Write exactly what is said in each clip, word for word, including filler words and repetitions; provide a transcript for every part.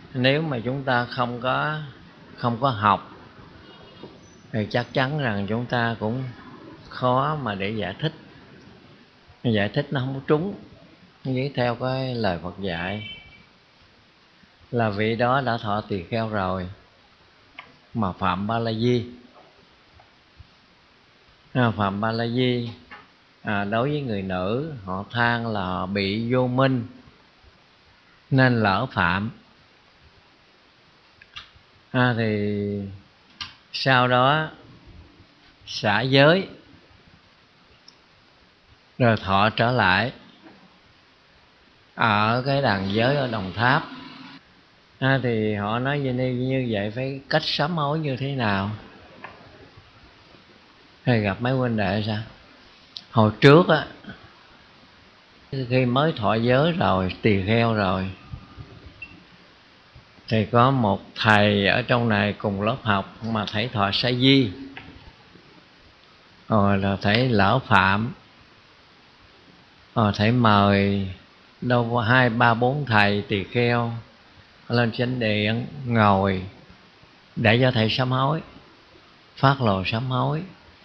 Nếu mà chúng ta không có không có học thì chắc chắn rằng chúng ta cũng khó mà để giải thích. Giải thích nó không có trúng với theo cái lời Phật dạy. Là vị đó đã thọ tỳ kheo rồi mà phạm ba la di. À, phạm ba la di à, đối với người nữ họ than là họ bị vô minh nên lỡ phạm. À, thì sau đó xả giới rồi thọ trở lại ở cái đàn giới ở Đồng Tháp. À, thì họ nói như, như vậy phải cách sám hối như thế nào? Hay gặp mấy huynh đệ sao? Hồi trước á, khi mới thọ giới rồi, tỳ kheo rồi, thì có một thầy ở trong này cùng lớp học mà thầy thọ sa di, rồi là thầy lỡ phạm, rồi thầy mời đâu có hai ba bốn thầy tỳ kheo lên chánh điện ngồi để cho thầy sám hối, phát lộ sám hối.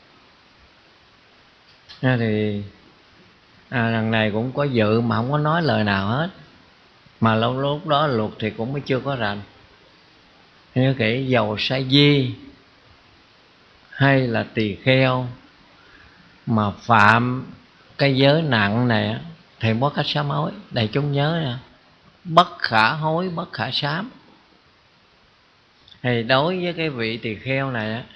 Nên thì à, lần này cũng có dự mà không có nói lời nào hết, mà lúc lúc đó luật thì cũng mới chưa có rành. Như kỹ dầu sa di hay là tỳ kheo mà phạm cái giới nặng này thì có cách sám hối. Đại chúng nhớ nè, bất khả hối bất khả sám. Thì đối với cái vị tỳ kheo này á,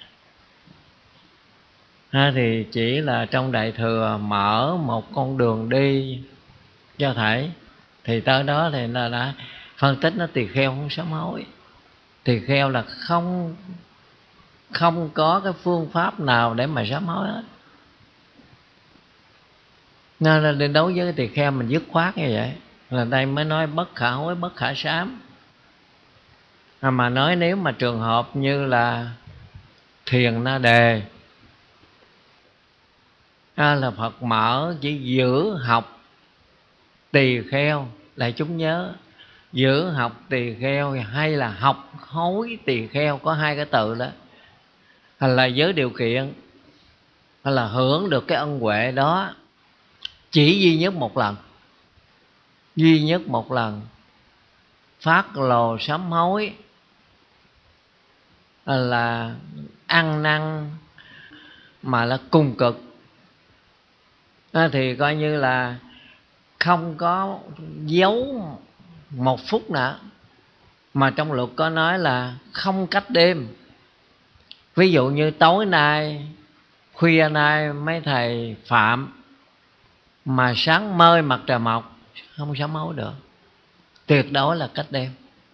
ha, thì chỉ là trong Đại Thừa mở một con đường đi cho thảy, thì tới đó thì nó đã phân tích nó tỳ kheo không sám hối. Tỳ kheo là không không có cái phương pháp nào để mà sám hối hết. Nên là đến đối với cái tỳ kheo mình dứt khoát như vậy, là đây mới nói bất khả hối bất khả sám. À, mà nói nếu mà trường hợp như là Thiền Na Đề, à, là Phật mở chỉ giữ học tỳ kheo. Lại chúng nhớ, giữ học tỳ kheo hay là học hối tỳ kheo có hai cái từ đó, hay là với điều kiện hay là hưởng được cái ân huệ đó chỉ duy nhất một lần, duy nhất một lần phát lồ sám hối, là ăn năn mà là cùng cực, à, thì coi như là không có giấu một phút nữa. Mà trong luật có nói là không cách đêm. Ví dụ như tối nay, khuya nay mấy thầy phạm mà sáng mơi mặt trời mọc không sám hối được, tuyệt đối là cách đêm.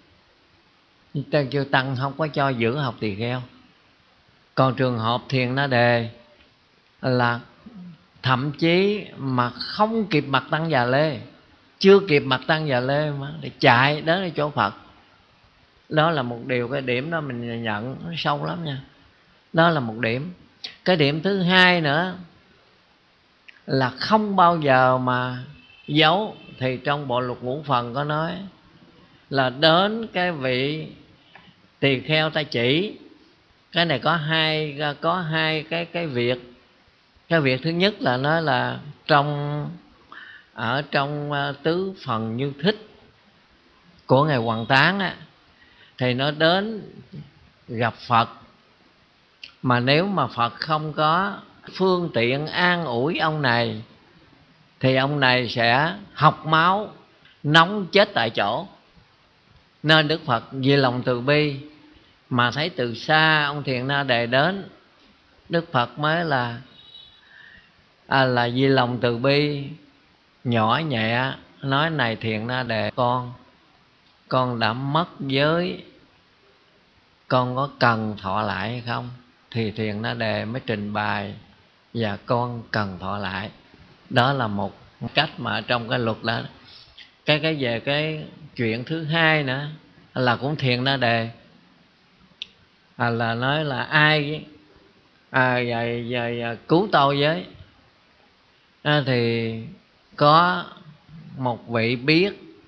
Chư Tăng không có cho giữ học tỳ kheo. Còn trường hợp Thiền Na Đề là thậm chí mà không kịp mặt Tăng Già Lê, chưa kịp mặt Tăng Già Lê mà để chạy đến chỗ Phật. Đó là một điều, cái điểm đó mình nhận nó sâu lắm nha. Đó là một điểm. Cái điểm thứ hai nữa là không bao giờ mà giấu. Thì trong bộ luật ngũ phần có nói là đến cái vị tỳ kheo ta chỉ. Cái này có hai có hai cái cái việc. Cái việc thứ nhất là nói là trong ở trong tứ phần Như Thích của ngài Hoằng Tán á, thì nó đến gặp Phật, mà nếu mà Phật không có phương tiện an ủi ông này thì ông này sẽ học máu nóng chết tại chỗ. Nên Đức Phật vì lòng từ bi mà thấy từ xa ông Thiền Na Đề đến, Đức Phật mới là à, là vì lòng từ bi nhỏ nhẹ nói: này Thiền Na Đề, con con đã mất giới, con có cần thọ lại hay không? Thì Thiền Na Đề mới trình bày và con cần thọ lại. Đó là một cách mà trong cái luật đó. Cái cái về cái chuyện thứ hai nữa là cũng Thiền Na Đề, à, là nói là ai à, về, về cứu tôi với, à, thì có một vị biết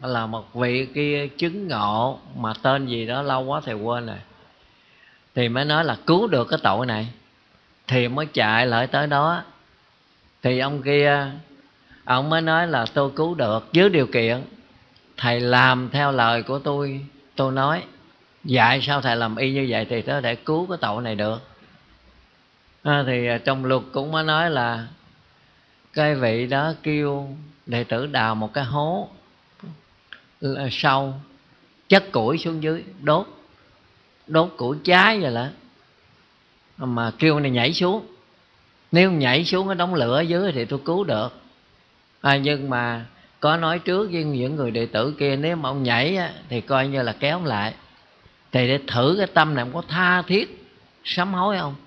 là một vị kia chứng ngộ, mà tên gì đó lâu quá thầy quên rồi, thì mới nói là cứu được cái tội này, thì mới chạy lại tới đó. Thì ông kia ông mới nói là tôi cứu được với điều kiện thầy làm theo lời của tôi tôi nói. Dạy sao thầy làm y như vậy thì có thể cứu cái tội này được. À, thì trong luật cũng mới nói là cái vị đó kêu đệ tử đào một cái hố sâu, chất củi xuống dưới đốt, đốt củi cháy vậy là mà kêu này nhảy xuống. Nếu nhảy xuống cái đống lửa dưới thì tôi cứu được. À, nhưng mà có nói trước với những người đệ tử kia, nếu mà ông nhảy á, thì coi như là kéo ông lại. Thì để thử cái tâm này ông có tha thiết sám hối không.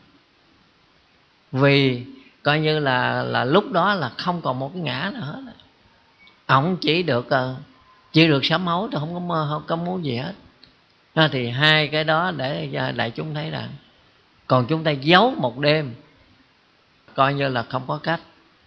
Vì coi như là là lúc đó là không còn một cái ngã nào hết. Ông chỉ được chỉ được sám hối, tôi không có mơ, không có muốn gì hết. À, thì hai cái đó để đại chúng thấy rằng còn chúng ta giấu một đêm coi như là không có cách.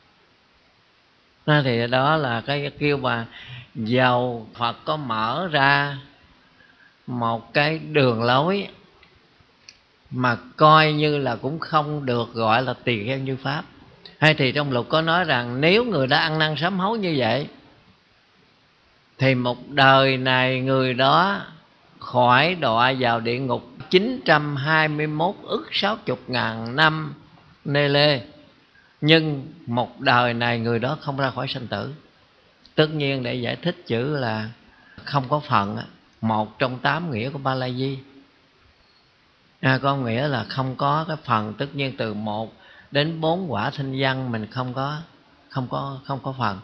À, thì đó là cái kêu mà dầu Phật có mở ra một cái đường lối mà coi như là cũng không được gọi là tỳ kheo như pháp. Hay thì trong luật có nói rằng nếu người đã ăn năn sám hối như vậy thì một đời này người đó khỏi đọa vào địa ngục chín trăm hai mươi mốt ức sáu mươi ngàn năm nê lê, nhưng một đời này người đó không ra khỏi sanh tử. Tất nhiên để giải thích chữ là không có phần, một trong tám nghĩa của Ba La Di. À, có nghĩa là không có cái phần. Tất nhiên từ một đến bốn quả sinh văn mình không có không có không có phần.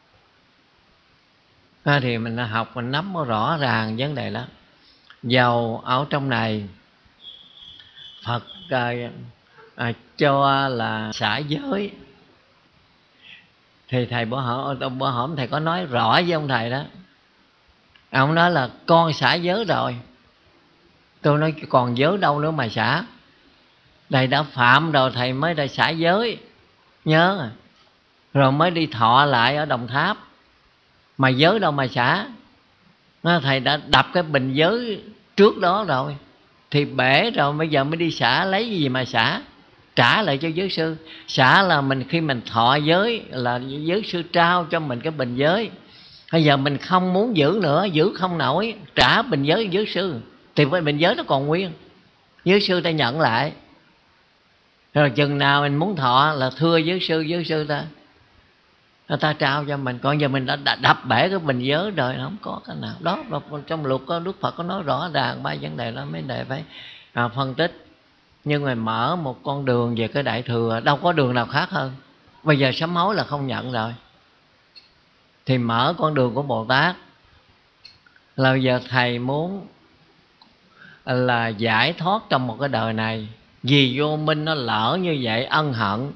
À, thì mình học mình nắm rõ ràng vấn đề đó. Dầu ở trong này Phật à, à, cho là xả giới, thì thầy bữa hổm bữa hổm thầy có nói rõ với ông thầy đó. Ông nói là con xả giới rồi. Tôi nói còn giới đâu nữa mà xả. Thầy đã phạm rồi thầy mới đã xả giới, nhớ rồi mới đi thọ lại ở Đồng Tháp. Mà giới đâu mà xả. Thầy đã đập cái bình giới trước đó rồi thì bể rồi, bây giờ mới đi xả. Lấy gì mà xả? Trả lại cho giới sư. Xả là mình khi mình thọ giới là giới sư trao cho mình cái bình giới. Bây giờ mình không muốn giữ nữa, giữ không nổi, trả bình giới giới sư thì cái bình giới nó còn nguyên, giới sư ta nhận lại. Rồi chừng nào mình muốn thọ là thưa giới sư, giới sư ta người ta trao cho mình. Còn giờ mình đã đập bể cái bình giới rồi, không có cái nào đó. Trong luật có Đức Phật có nói rõ ràng ba vấn đề đó, mấy đề phải à, phân tích. Nhưng mà mở một con đường về cái Đại Thừa, đâu có đường nào khác hơn. Bây giờ sám hối là không nhận rồi, thì mở con đường của Bồ Tát. Là bây giờ thầy muốn là giải thoát trong một cái đời này, vì vô minh nó lỡ như vậy, ân hận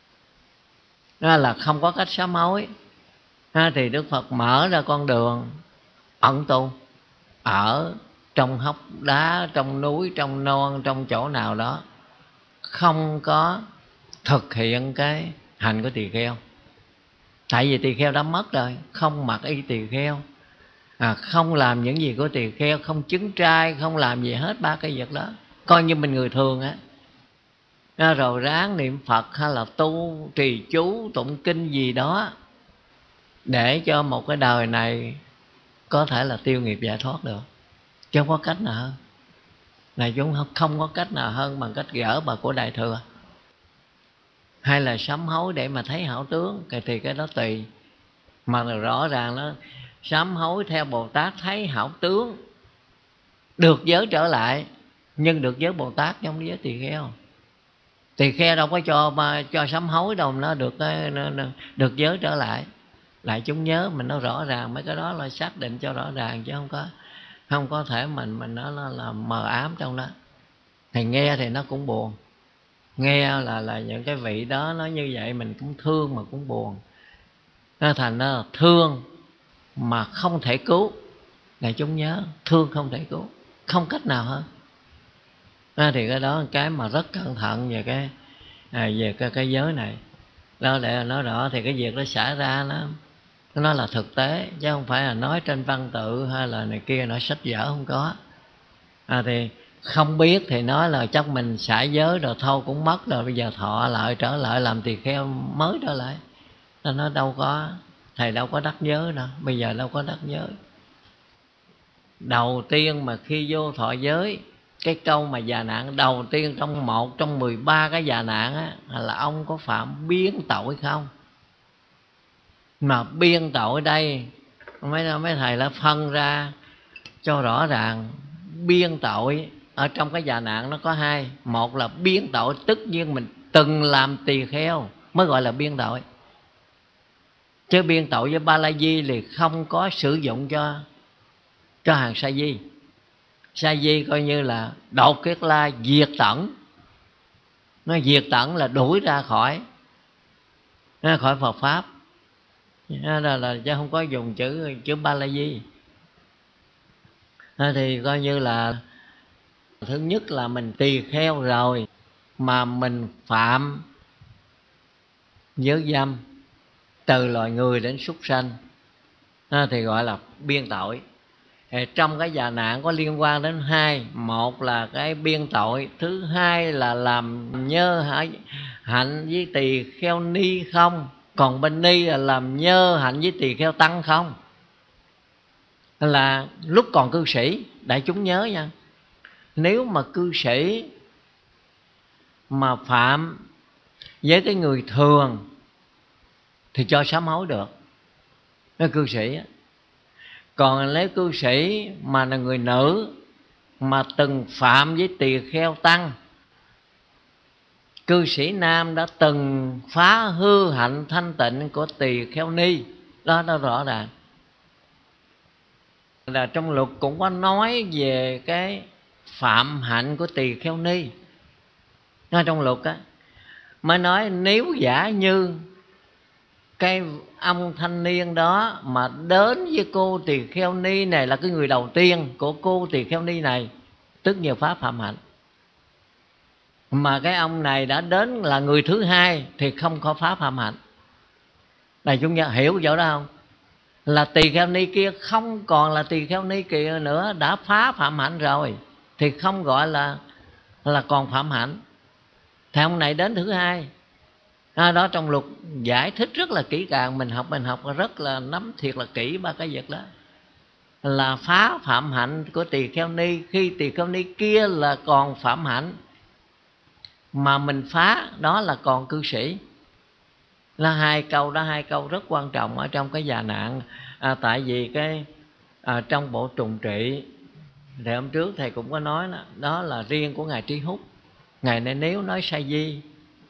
đó là không có cách sám hối. À, thì Đức Phật mở ra con đường ẩn tu ở trong hốc đá, trong núi, trong non, trong chỗ nào đó, không có thực hiện cái hành của tỳ kheo. Tại vì tỳ kheo đã mất rồi, không mặc y tỳ kheo, à, không làm những gì của tỳ kheo, không chứng trai, không làm gì hết ba cái việc đó, coi như mình người thường á. À, rồi ráng niệm Phật hay là tu trì chú tụng kinh gì đó để cho một cái đời này có thể là tiêu nghiệp giải thoát được. Chứ không có cách nào hơn. Này chúng không có cách nào hơn bằng cách gỡ bà của Đại Thừa. Hay là sám hối để mà thấy hảo tướng thì cái đó tùy. Mà rõ ràng nó sám hối theo Bồ Tát thấy hảo tướng, được giới trở lại, nhưng được giới Bồ Tát chứ không giới tỳ kheo. Tỳ kheo đâu có cho mà cho sám hối đâu, nó được nó, nó, được giới trở lại. Lại chúng nhớ mình nó rõ ràng, mấy cái đó là xác định cho rõ ràng, chứ không có không có thể mình mình nó là, là mờ ám trong đó. Thì nghe thì nó cũng buồn, nghe là là những cái vị đó nói như vậy mình cũng thương mà cũng buồn. Nó thành nó thương mà không thể cứu. Này chúng nhớ, thương không thể cứu, không cách nào hơn. À, thì cái đó là cái mà rất cẩn thận về cái à, về cái, cái giới này đó. Để nói rõ thì cái việc nó xảy ra nó nó là thực tế chứ không phải là nói trên văn tự hay là này kia, nói sách vở không có. À, thì không biết thì nói là chắc mình xả giới rồi thôi cũng mất rồi, bây giờ thọ lại trở lại làm tỳ kheo mới trở lại. Nó đâu có, thầy đâu có đắc giới đâu, bây giờ đâu có đắc giới. Đầu tiên mà khi vô thọ giới, cái câu mà già nạn đầu tiên trong một trong mười ba cái già nạn á, là ông có phạm biên tội không? Mà biên tội đây mấy mấy thầy đã phân ra cho rõ ràng. Biên tội ở trong cái già nạn nó có hai. Một là biên tội tất nhiên mình từng làm tỳ kheo mới gọi là biên tội, chứ biên tội với ba la di thì không có sử dụng cho cho hàng sa di. Sa di coi như là đột kiết la diệt tận, nó diệt tận là đuổi ra khỏi khỏi Phật pháp, đó là, là chứ không có dùng chữ chữ ba la di. Thì coi như là thứ nhất là mình tỳ kheo rồi mà mình phạm giới dâm từ loài người đến súc sanh thì gọi là biên tội. Trong cái già nạn có liên quan đến hai. Một là cái biên tội, thứ hai là làm nhơ hạnh với tỳ kheo ni không. Còn bên ni là làm nhơ hạnh với tỳ kheo tăng không. Là lúc còn cư sĩ, đại chúng nhớ nha, nếu mà cư sĩ mà phạm với cái người thường thì cho sám hối được, cái cư sĩ á. Còn nếu cư sĩ mà là người nữ mà từng phạm với tỳ kheo tăng, cư sĩ nam đã từng phá hư hạnh thanh tịnh của tỳ kheo ni, đó nó rõ ràng. Là trong luật cũng có nói về cái phạm hạnh của tỳ kheo ni. Nó trong luật á mới nói nếu giả như cái ông thanh niên đó mà đến với cô tỳ kheo ni này là cái người đầu tiên của cô tỳ kheo ni này, tức nhiều pháp phạm hạnh, mà cái ông này đã đến là người thứ hai thì không có pháp phạm hạnh. Này chúng ta hiểu chỗ đó không? Là tỳ kheo ni kia không còn là tỳ kheo ni kia nữa, đã phá phạm hạnh rồi thì không gọi là là còn phạm hạnh. Thì ông này đến thứ hai. À, đó trong luật giải thích rất là kỹ càng, mình học mình học rất là nắm thiệt là kỹ ba cái việc đó. Là phá phạm hạnh của tỳ kheo ni khi tỳ kheo ni kia là còn phạm hạnh, mà mình phá đó là còn cư sĩ. Là hai câu đó, hai câu rất quan trọng ở trong cái già nạn. À, tại vì cái à, trong bộ trùng trị thì hôm trước thầy cũng có nói đó, đó là riêng của ngài Trí Húc. Ngài này nếu nói sa di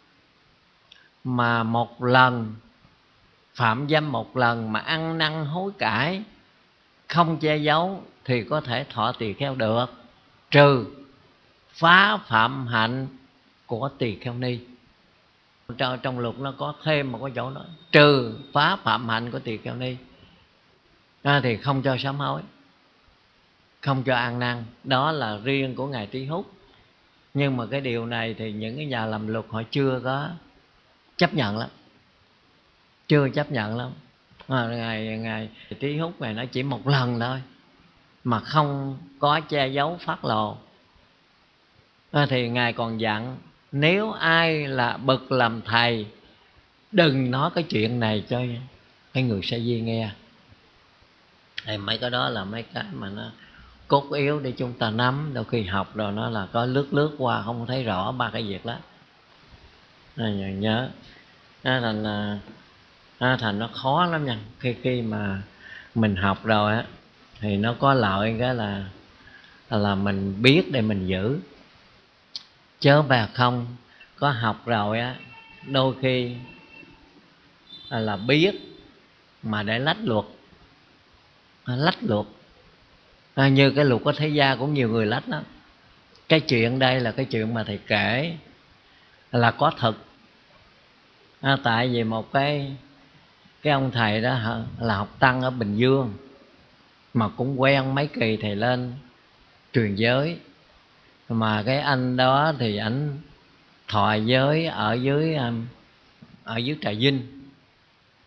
mà một lần phạm dâm một lần mà ăn năn hối cải không che giấu thì có thể thọ tỳ kheo được, trừ phá phạm hạnh của tỳ kheo ni. Trong, trong luật nó có thêm một cái chỗ đó, trừ phá phạm hạnh của tỳ kheo ni à, thì không cho sám hối, không cho ăn năn. Đó là riêng của ngài Trí Húc. Nhưng mà cái điều này thì những cái nhà làm luật họ chưa có chấp nhận lắm, chưa chấp nhận lắm. À, ngài ngài Trí Húc này nó chỉ một lần thôi mà không có che giấu phát lộ à, thì ngài còn dặn nếu ai là bậc làm thầy đừng nói cái chuyện này cho cái người sa di nghe. Thì mấy cái đó là mấy cái mà nó cốt yếu để chúng ta nắm. Đôi khi học rồi nó là có lướt lướt qua không thấy rõ ba cái việc đó. À, nhớ à, thành à, thành nó khó lắm nha. Khi khi mà mình học rồi á thì nó có lợi cái là là mình biết để mình giữ, chớ bà không có học rồi á đôi khi là biết mà để lách luật, lách luật à, như cái luật của thế gia cũng nhiều người lách đó. Cái chuyện đây là cái chuyện mà thầy kể là có thật à, tại vì một cái cái ông thầy đó là học tăng ở Bình Dương mà cũng quen mấy kỳ thầy lên truyền giới, mà cái anh đó thì ảnh thọ giới ở dưới ở dưới Trà Vinh.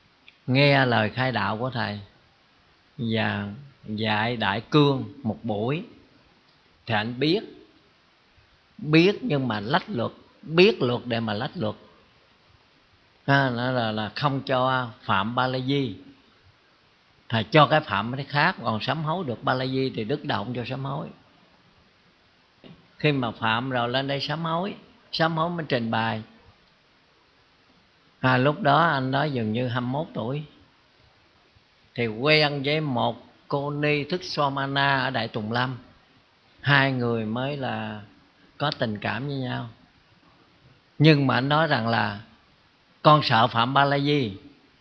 nghe lời khai đạo của thầy và dạy đại cương một buổi, thì anh biết biết nhưng mà lách luật, biết luật để mà lách luật. À, nó là, là không cho phạm ba la di, thầy cho cái phạm cái khác, còn sám hối được ba la di thì đức động cho sám hối. Khi mà phạm rồi lên đây sám hối, sám hối mới trình bày. À, lúc đó anh đó dường như hai mươi mốt tuổi, thì quen với một cô ni Thức Somana ở Đại Tùng Lâm. Hai người mới là có tình cảm với nhau. Nhưng mà anh nói rằng là con sợ phạm ba la di.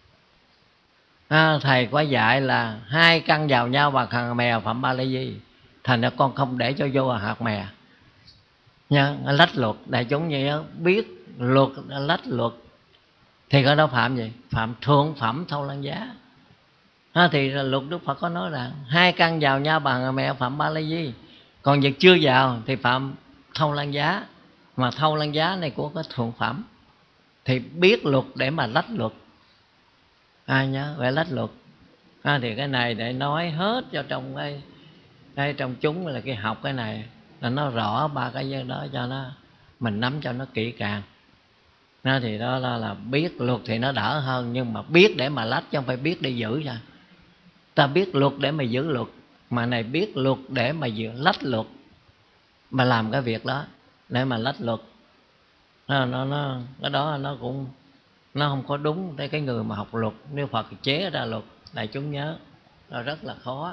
À, thầy có dạy là hai căn vào nhau và hạt mè phạm ba la di, thành ra con không để cho vô hạt mè nha. Lách luật, đại chúng như đó, biết luật lách luật thì có đó phạm gì? Phạm thượng phẩm thâu lăng giá. À, thì luật Đức Phật có nói rằng hai căn vào nhau bằng mẹ phạm ba la di, còn việc chưa vào thì phạm thâu lăng giá. Mà thâu lăng giá này của cái thượng phẩm, thì biết luật để mà lách luật. Ai à, nhớ phải lách luật. À, thì cái này để nói hết cho trong cái, cái trong chúng là cái học cái này là nó rõ ba cái vấn đó, cho nó mình nắm cho nó kỹ càng. Nó thì đó là, là biết luật thì nó đỡ hơn, nhưng mà biết để mà lách chứ không phải biết để giữ ra. Ta biết luật để mà giữ luật, mà này biết luật để mà giữ lách luật, mà làm cái việc đó để mà lách luật. Nó, nó, nó, cái đó nó cũng nó không có đúng tới cái người mà học luật. Nếu Phật chế ra luật, đại chúng nhớ, nó rất là khó.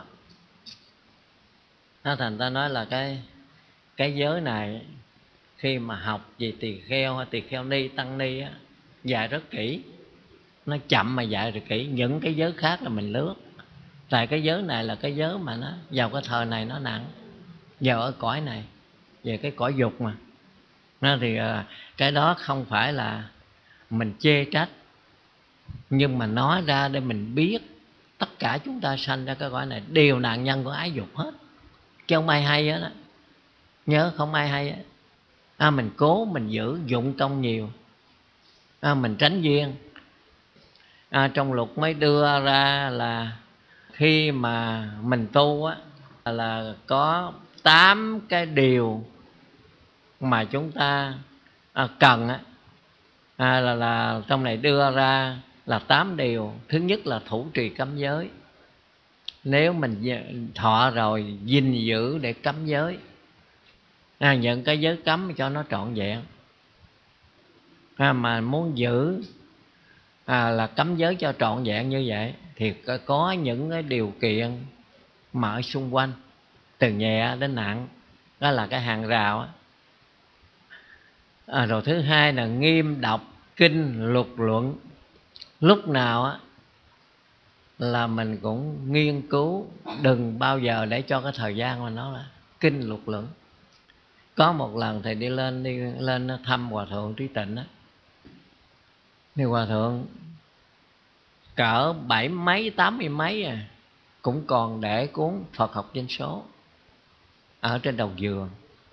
Nó thành ta nói là cái cái giới này khi mà học về tỳ kheo hay tỳ kheo ni, tăng ni á, dạy rất kỹ. Nó chậm mà dạy rất kỹ. Những cái giới khác là mình lướt. Tại cái giới này là cái giới mà nó vào cái thời này nó nặng, vào ở cõi này, về cái cõi dục mà. Nó thì cái đó không phải là mình chê trách, nhưng mà nói ra để mình biết tất cả chúng ta sanh ra cái cõi này đều nạn nhân của ái dục hết, chứ không ai hay hết đó. Nhớ không ai hay hết. À, mình cố mình giữ dụng công nhiều, à, mình tránh duyên. À, trong luật mới đưa ra là khi mà mình tu á, là có tám cái điều mà chúng ta à, cần á, à, là, là trong này đưa ra là tám điều. Thứ nhất là thủ trì cấm giới. Nếu mình thọ rồi gìn giữ để cấm giới, à, những cái giới cấm cho nó trọn vẹn. À, mà muốn giữ à, là cấm giới cho trọn vẹn như vậy thì có những cái điều kiện mà ở xung quanh, từ nhẹ đến nặng, đó là cái hàng rào á. À, rồi thứ hai là nghiêm đọc kinh luật luận. Lúc nào á là mình cũng nghiên cứu, đừng bao giờ để cho cái thời gian mà nó là kinh luật luận. Có một lần thầy đi lên đi lên thăm Hòa Thượng Trí Tịnh á, thì Hòa Thượng cỡ bảy mấy tám mươi mấy à, cũng còn để cuốn Phật học danh số ở trên đầu giường.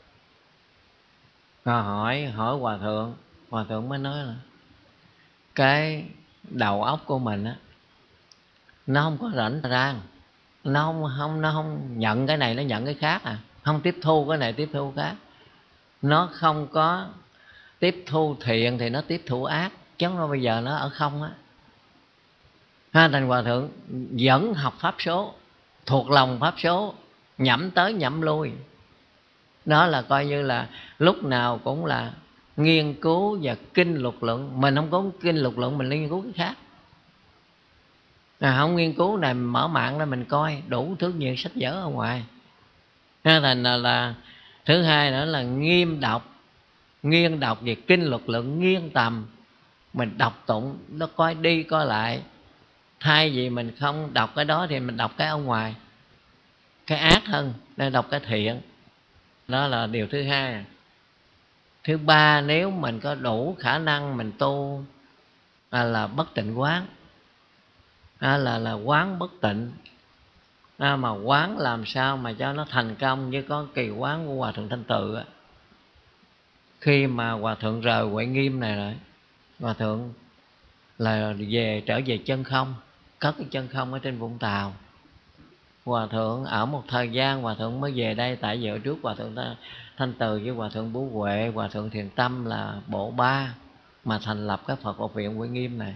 Rồi hỏi hỏi Hòa Thượng, Hòa Thượng mới nói là cái đầu óc của mình á, nó không có rảnh rang, nó không không nó không nhận cái này, nó nhận cái khác à, không tiếp thu cái này tiếp thu khác. Nó không có tiếp thu thiện thì nó tiếp thu ác, chứ nó bây giờ nó ở không á. Ha, thành Hòa Thượng vẫn học pháp số, thuộc lòng pháp số, nhẩm tới nhẩm lui. Đó là coi như là lúc nào cũng là nghiên cứu và kinh luật luận. Mình không có kinh luật luận, mình nghiên cứu cái khác. À, không nghiên cứu này, mở mạng ra mình coi đủ thứ nhiều sách vở ở ngoài. Ha, thành là, là thứ hai nữa là nghiêm đọc, nghiên đọc về kinh luật luận, nghiên tầm. Mình đọc tụng, nó coi đi coi lại. Thay vì mình không đọc cái đó thì mình đọc cái ở ngoài, cái ác hơn, nên đọc cái thiện. Đó là điều thứ hai. Thứ ba, nếu mình có đủ khả năng mình tu à, là bất tịnh quán, à, là là quán bất tịnh. À, mà quán làm sao mà cho nó thành công, như có kỳ quán của Hòa Thượng Thanh Tự á. Khi mà Hòa Thượng rời Huệ Nghiêm này rồi, Hòa Thượng là về trở về chân không, cất cái chân không ở trên Vũng Tàu. Hòa thượng ở một thời gian, hòa thượng mới về đây, tại vì ở trước hòa thượng ta Thanh Từ với hòa thượng Bú Huệ, hòa thượng Thiền Tâm là bộ ba mà thành lập cái Phật học viện Uy Nghiêm này.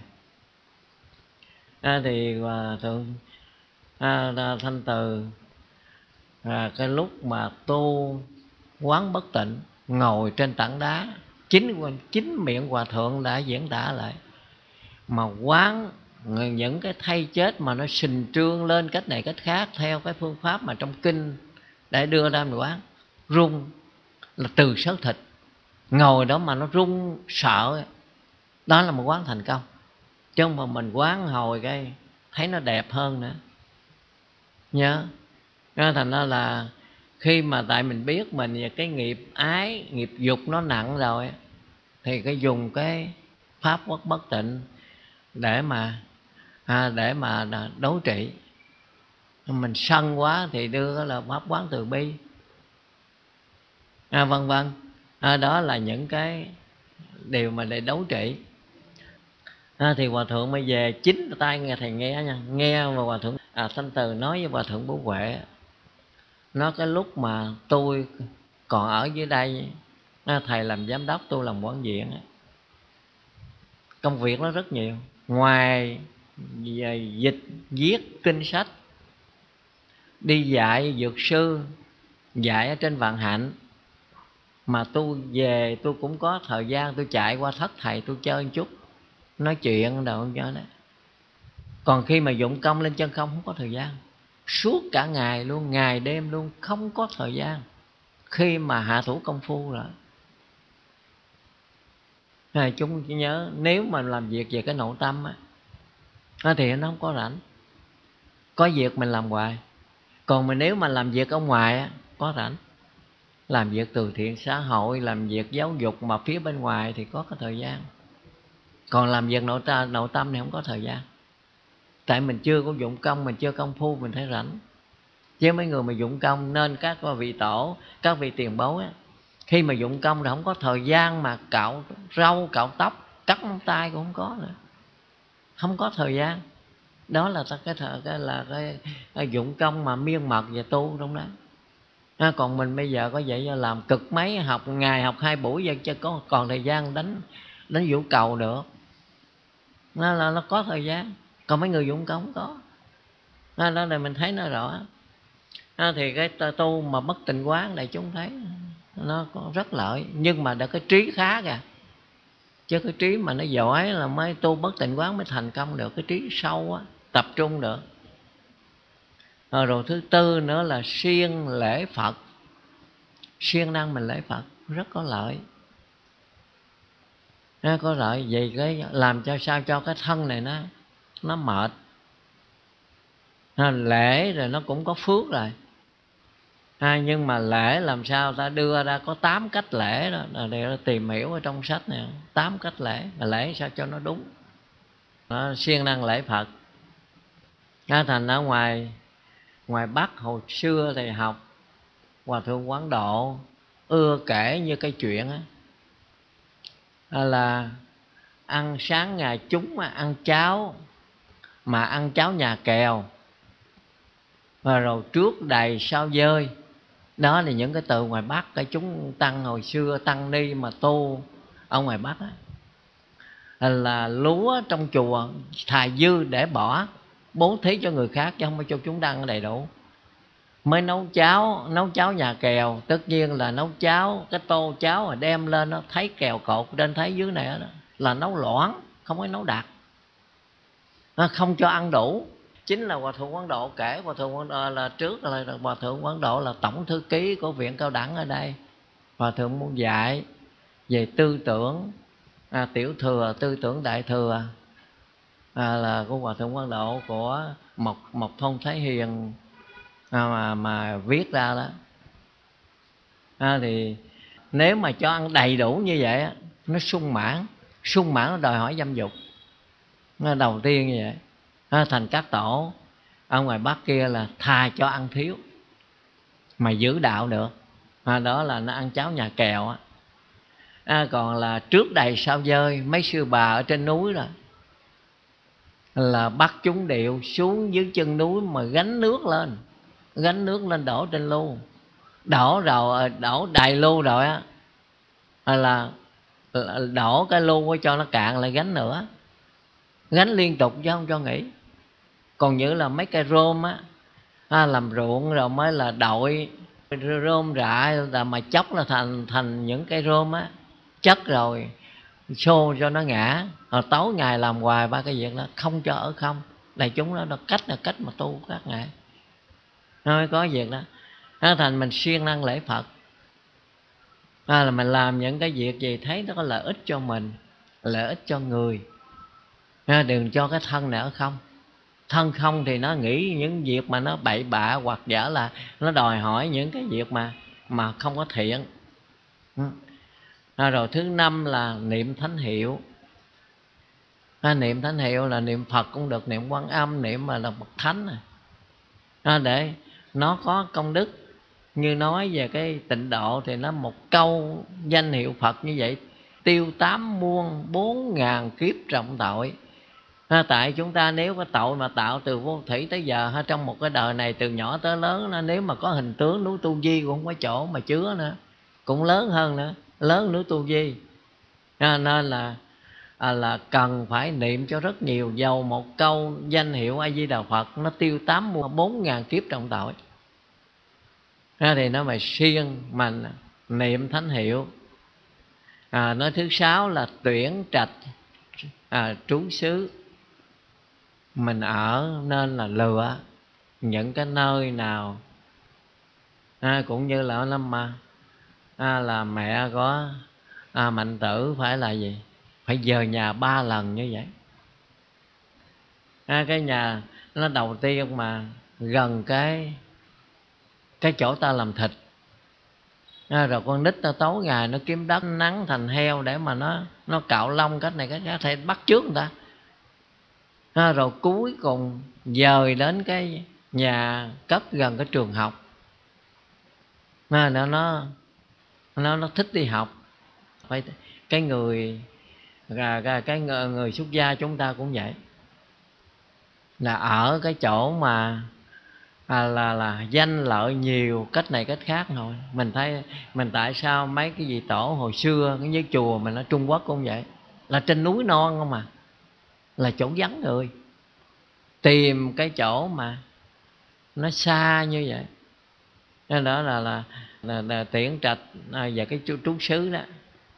À, thì hòa thượng à, Thanh Từ à, cái lúc mà tu quán bất tịnh, ngồi trên tảng đá, chính chính miệng hòa thượng đã diễn tả lại, mà quán những cái thây chết mà nó sình trương lên cách này cách khác theo cái phương pháp mà trong kinh để đưa ra mình quán, rung là từ sớ thịt, ngồi đó mà nó rung sợ, đó là một quán thành công. Chứ không mà mình quán hồi cái thấy nó đẹp hơn nữa. Nhớ thành ra là khi mà tại mình biết mình cái nghiệp ái, nghiệp dục nó nặng rồi, thì cái dùng cái pháp quất bất tịnh để mà à, để mà đấu trị. Mình sân quá thì đưa là pháp quán từ bi, à, vân vân. À, đó là những cái điều mà để đấu trị. À, thì hòa thượng mới về chính tay nghe thầy nghe nha, nghe mà hòa thượng à, Thanh Từ nói với hòa thượng Bố Huệ, nó cái lúc mà tôi còn ở dưới đây, à, thầy làm giám đốc, tôi làm quản viện, công việc nó rất nhiều, ngoài về dịch viết kinh sách, đi dạy dược sư, dạy ở trên Vạn Hạnh, mà tôi về tôi cũng có thời gian tôi chạy qua thất thầy tôi chơi một chút, nói chuyện đâu cho đó. Còn khi mà dụng công lên chân không không có thời gian, suốt cả ngày luôn, ngày đêm luôn, không có thời gian. Khi mà hạ thủ công phu rồi, à, chúng chỉ nhớ nếu mà làm việc về cái nội tâm á, thì nó không có rảnh, có việc mình làm hoài. Còn mà nếu mà làm việc ở ngoài á, có rảnh, làm việc từ thiện xã hội, làm việc giáo dục mà phía bên ngoài thì có cái thời gian. Còn làm việc nội tâm, nội tâm thì không có thời gian. Tại mình chưa có dụng công, mình chưa công phu, mình thấy rảnh. Chứ mấy người mà dụng công, nên các vị tổ, các vị tiền bối á, khi mà dụng công thì không có thời gian mà cạo râu, cạo tóc, cắt móng tay cũng không có nữa, không có thời gian. Đó là cái, cái, cái là cái, cái dụng công mà miên mật về tu trong đó. À, còn mình bây giờ có vậy làm cực mấy, học ngày học hai buổi giờ chứ có còn thời gian đánh đánh vũ cầu được. Nó là nó có thời gian, còn mấy người dụng công không có. À, đó là mình thấy nó rõ. À, thì cái tu mà bất tịnh quán đại chúng thấy nó có rất lợi, nhưng mà đã cái trí khá kìa, chứ cái trí mà nó giỏi là mới tu bất tịnh quán mới thành công được, cái trí sâu á, tập trung được. À, rồi thứ tư nữa là siêng lễ Phật, siêng năng mình lễ Phật rất có lợi. À, có lợi vì cái làm cho sao cho cái thân này nó nó mệt. À, lễ rồi nó cũng có phước rồi. À, nhưng mà lễ làm sao ta đưa ra có tám cách lễ đó, là để tìm hiểu ở trong sách này, tám cách lễ, mà lễ sao cho nó đúng. Nó siêng năng lễ Phật. À, thành ở ngoài ngoài Bắc hồi xưa thì học Hòa thượng Quán Độ ưa kể như cái chuyện á, là ăn sáng ngày chúng ăn cháo, mà ăn cháo nhà kèo, và rồi trước đầy sau dơi. Đó là những cái từ ngoài Bắc, cái chúng tăng hồi xưa tăng ni mà tu ở ngoài Bắc á, là lúa trong chùa thà dư để bỏ, bố thí cho người khác chứ không có cho chúng ăn đầy đủ. Mới nấu cháo, nấu cháo nhà kèo, tất nhiên là nấu cháo, cái tô cháo mà đem lên nó thấy kèo cột trên thấy dưới này đó, là nấu loãng, không có nấu đặc, nó không cho ăn đủ. Chính là Hòa thượng Quán Độ kể, Hòa thượng Quán Độ là trước là Hòa thượng Quán Độ là tổng thư ký của viện cao đẳng ở đây. Hòa thượng muốn dạy về tư tưởng à, tiểu thừa, tư tưởng đại thừa, à, là của Hòa thượng Quán Độ, của Mộc Mộc Thông Thái Hiền à, mà mà viết ra đó. À, thì nếu mà cho ăn đầy đủ như vậy nó sung mãn, sung mãn nó đòi hỏi dâm dục, nó đầu tiên như vậy. À, thành các tổ ở ngoài Bắc kia là thà cho ăn thiếu mà giữ đạo được. À, đó là nó ăn cháo nhà kèo á. À, còn là trước đầy sau dơi, mấy sư bà ở trên núi rồi là bắt chúng điệu xuống dưới chân núi mà gánh nước lên, gánh nước lên đổ trên lu, đổ rồi đổ đầy lu rồi á là đổ cái lu cho nó cạn lại gánh nữa, gánh liên tục chứ không cho nghỉ. Còn như là mấy cây rôm á, à, làm ruộng rồi mới là đội rôm rạ là mà chốc là thành thành những cây rôm á, chất rồi xô cho nó ngã. Rồi tối ngày làm hoài ba cái việc đó, không cho ở không. Đại chúng đó, đó cách là cách mà tu các ngày nó mới có việc đó. Nó thành mình siêng năng lễ Phật, à, là mình làm những cái việc gì thấy nó có lợi ích cho mình, lợi ích cho người, à, đừng cho cái thân này ở không. Thân không thì nó nghĩ những việc mà nó bậy bạ, hoặc giả là nó đòi hỏi những cái việc mà mà không có thiện. À, rồi thứ năm là niệm thánh hiệu. À, niệm thánh hiệu là niệm Phật cũng được, niệm Quan Âm, niệm mà là bậc thánh này. À, để nó có công đức. Như nói về cái tịnh độ thì nó một câu danh hiệu Phật như vậy tiêu tám muôn bốn ngàn kiếp trọng tội. À, tại chúng ta nếu có tội mà tạo từ vô thủy tới giờ ha, trong một cái đời này từ nhỏ tới lớn, nếu mà có hình tướng núi Tu Di cũng không có chỗ mà chứa nữa, cũng lớn hơn nữa, lớn núi Tu Di. À, nên là à, là cần phải niệm cho rất nhiều, dầu một câu danh hiệu A Di Đà Phật nó tiêu tám muôn bốn ngàn kiếp trọng tội. À, thì nó mà siêng mà niệm thánh hiệu. À, nói thứ sáu là tuyển trạch à, trú xứ. Mình ở nên là lựa những cái nơi nào, à, cũng như là năm mà à, là mẹ có à, Mạnh Tử phải là gì, phải dời nhà ba lần như vậy. À, cái nhà nó đầu tiên mà gần cái cái chỗ ta làm thịt. À, rồi con nít ta tối ngày nó kiếm đất nắng thành heo để mà nó nó cạo lông cách này cách khác, phải bắt trước người ta. À, rồi cuối cùng dời đến cái nhà cấp gần cái trường học. À, nó nó nó nó thích đi học. Phải cái người cái, cái người, người xuất gia chúng ta cũng vậy, là ở cái chỗ mà à, là là danh lợi nhiều cách này cách khác thôi. Mình thấy mình tại sao mấy cái vị tổ hồi xưa cái với chùa mình ở Trung Quốc cũng vậy, là trên núi non không mà, là chỗ vắng người, tìm cái chỗ mà nó xa như vậy. Nên đó là là, là, là tuyển trạch à, về cái trú, trú xứ đó.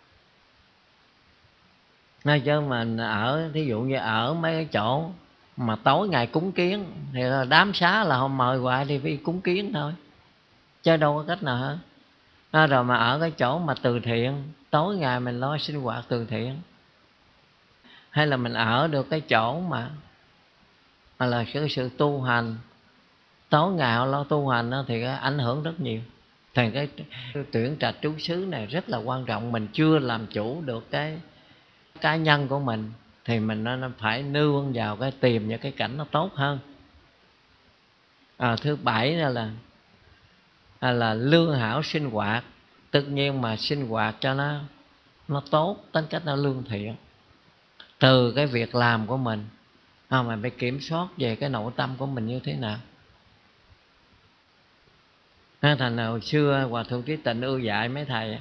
Nói chứ mình ở thí dụ như ở mấy cái chỗ mà tối ngày cúng kiến thì là đám xá là hôm mời hoài thì phải cúng kiến thôi, chứ đâu có cách nào hết. À, rồi mà ở cái chỗ mà từ thiện, tối ngày mình lo sinh hoạt từ thiện, hay là mình ở được cái chỗ mà, mà là cái sự tu hành, tối ngày họ lo tu hành đó, thì ảnh hưởng rất nhiều. Thành cái tuyển trạch trú xứ này rất là quan trọng. Mình chưa làm chủ được cái cá nhân của mình thì mình nó phải nương vào cái tìm những cái cảnh nó tốt hơn. À, thứ bảy là là, à, là lương hảo sinh hoạt. Tất nhiên mà sinh hoạt cho nó nó tốt, tính cách nó lương thiện từ cái việc làm của mình. À, mình phải kiểm soát về cái nội tâm của mình như thế nào. À, thành hồi xưa Hòa Thượng Trí Tịnh ưu dạy mấy thầy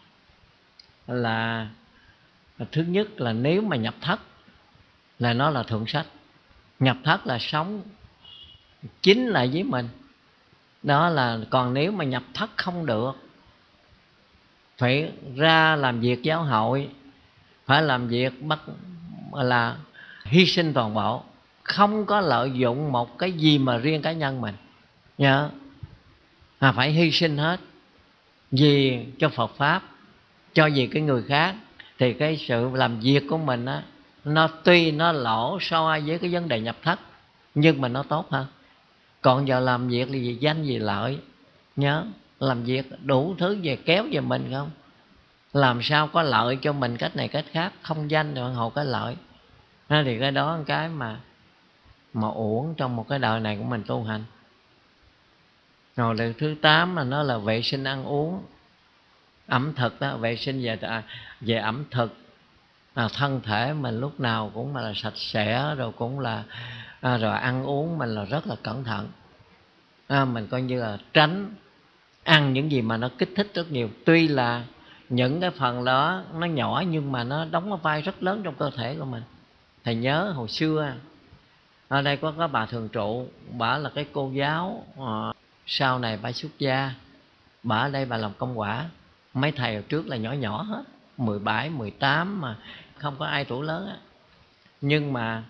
là thứ nhất là nếu mà nhập thất là nó là thượng sách. Nhập thất là sống chính lại với mình đó. Là còn nếu mà nhập thất không được, phải ra làm việc giáo hội, phải làm việc bắt là hy sinh toàn bộ, không có lợi dụng một cái gì mà riêng cá nhân mình nhớ. À, phải hy sinh hết vì cho Phật Pháp, cho vì cái người khác. Thì cái sự làm việc của mình á, nó tuy nó lỗ so với cái vấn đề nhập thất, nhưng mà nó tốt hơn. Còn giờ làm việc là vì danh vì lợi, nhớ làm việc đủ thứ về kéo về mình không, làm sao có lợi cho mình cách này cách khác, không danh rồi hộ cái lợi. Nên thì cái đó là cái mà mà uổng trong một cái đời này của mình tu hành. Rồi điều thứ tám là nó là vệ sinh ăn uống, ẩm thực đó, vệ sinh về về ẩm thực. à, thân thể mình lúc nào cũng là sạch sẽ, rồi cũng là à, rồi ăn uống mình là rất là cẩn thận. À, mình coi như là tránh ăn những gì mà nó kích thích rất nhiều. Tuy là những cái phần đó nó nhỏ nhưng mà nó đóng một vai rất lớn trong cơ thể của mình. Thầy nhớ hồi xưa ở đây có cái bà thường trụ, bà là cái cô giáo, à, sau này bà xuất gia, bà ở đây bà làm công quả. Mấy thầy hồi trước là nhỏ nhỏ hết, mười bảy, mười tám mà không có ai tuổi lớn á. Nhưng mà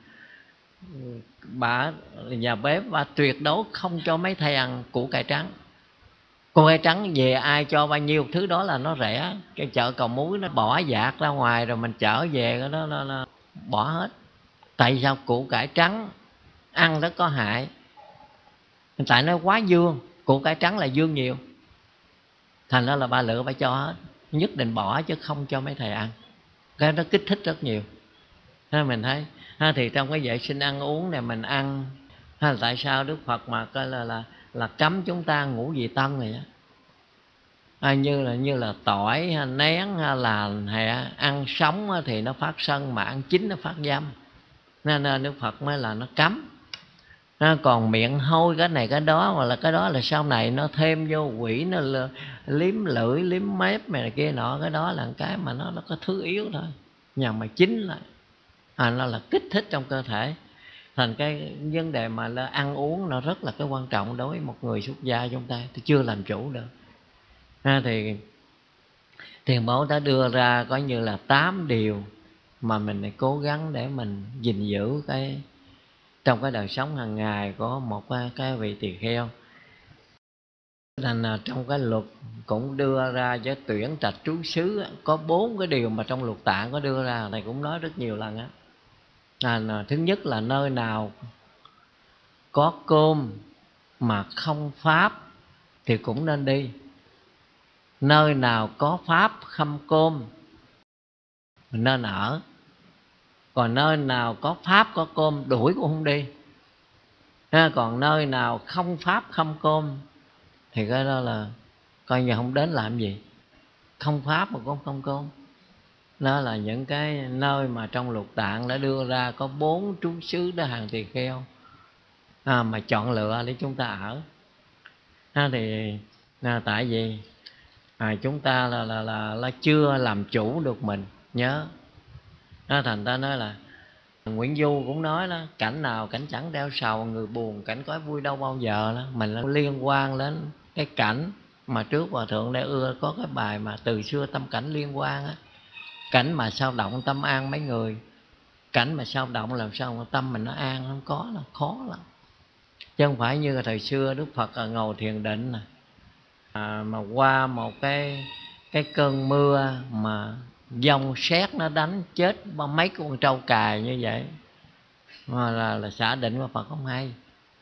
bà nhà bếp, bà tuyệt đối không cho mấy thầy ăn củ cải trắng. Củ cải trắng về ai cho bao nhiêu thứ đó là nó rẻ. Cái chợ Cầu Muối nó bỏ dạt ra ngoài rồi mình chở về cái đó nó, nó bỏ hết. Tại sao? Củ cải trắng ăn rất có hại, tại nó quá dương. Củ cải trắng là dương nhiều, thành ra là ba lựa ba cho hết, nhất định bỏ chứ không cho mấy thầy ăn. Cái đó kích thích rất nhiều. Thế mình thấy ha, thì trong cái vệ sinh ăn uống này mình ăn ha, tại sao Đức Phật mà coi là là là cấm chúng ta ngũ vị tân này á, à, như là như là tỏi hay nén hay là hay ăn sống thì nó phát sân, mà ăn chín nó phát dâm, nên, nên Đức Phật mới là nó cấm. À, còn miệng hôi cái này cái đó, hoặc là cái đó là sau này nó thêm vô quỷ, nó liếm lưỡi liếm mép này kia nọ, cái đó là cái mà nó nó có thứ yếu thôi. Nhưng mà chính là à, nó là kích thích trong cơ thể. Thành cái vấn đề mà là ăn uống nó rất là cái quan trọng đối với một người xuất gia chúng ta, thì chưa làm chủ được. À, thì Thiền Bố đã đưa ra có như là tám điều mà mình phải cố gắng để mình gìn giữ cái trong cái đời sống hàng ngày của một cái, cái vị tỳ kheo. Thành là trong cái luật cũng đưa ra với tuyển trạch trú xứ có bốn cái điều mà trong luật tạng có đưa ra, thầy cũng nói rất nhiều lần á. À, thứ nhất là nơi nào có cơm mà không pháp thì cũng nên đi. Nơi nào có pháp không cơm nên ở. Còn nơi nào có pháp có cơm đuổi cũng không đi. Còn nơi nào không pháp không cơm thì cái đó là coi như không đến làm gì. Không pháp mà cũng không cơm. Đó là những cái nơi mà trong luật tạng đã đưa ra có bốn trú xứ đó hàng tỳ kheo à, mà chọn lựa để chúng ta ở. À, thì à, tại vì à, chúng ta là, là, là, là chưa làm chủ được mình, nhớ. À, thành ta nói là Nguyễn Du cũng nói đó, cảnh nào cảnh chẳng đeo sầu, người buồn cảnh có vui đâu bao giờ đó. Mình là liên quan đến cái cảnh mà trước Hòa Thượng đã ưa có cái bài mà từ xưa tâm cảnh liên quan á. Cảnh mà sao động tâm an mấy người, cảnh mà sao động làm sao mà tâm mình nó an, không có là khó lắm. Chứ không phải như thời xưa Đức Phật ở ngồi thiền định nè, à, mà qua một cái cái cơn mưa mà dông sét nó đánh chết mấy con trâu cài như vậy, mà là, là xả định của Phật không hay.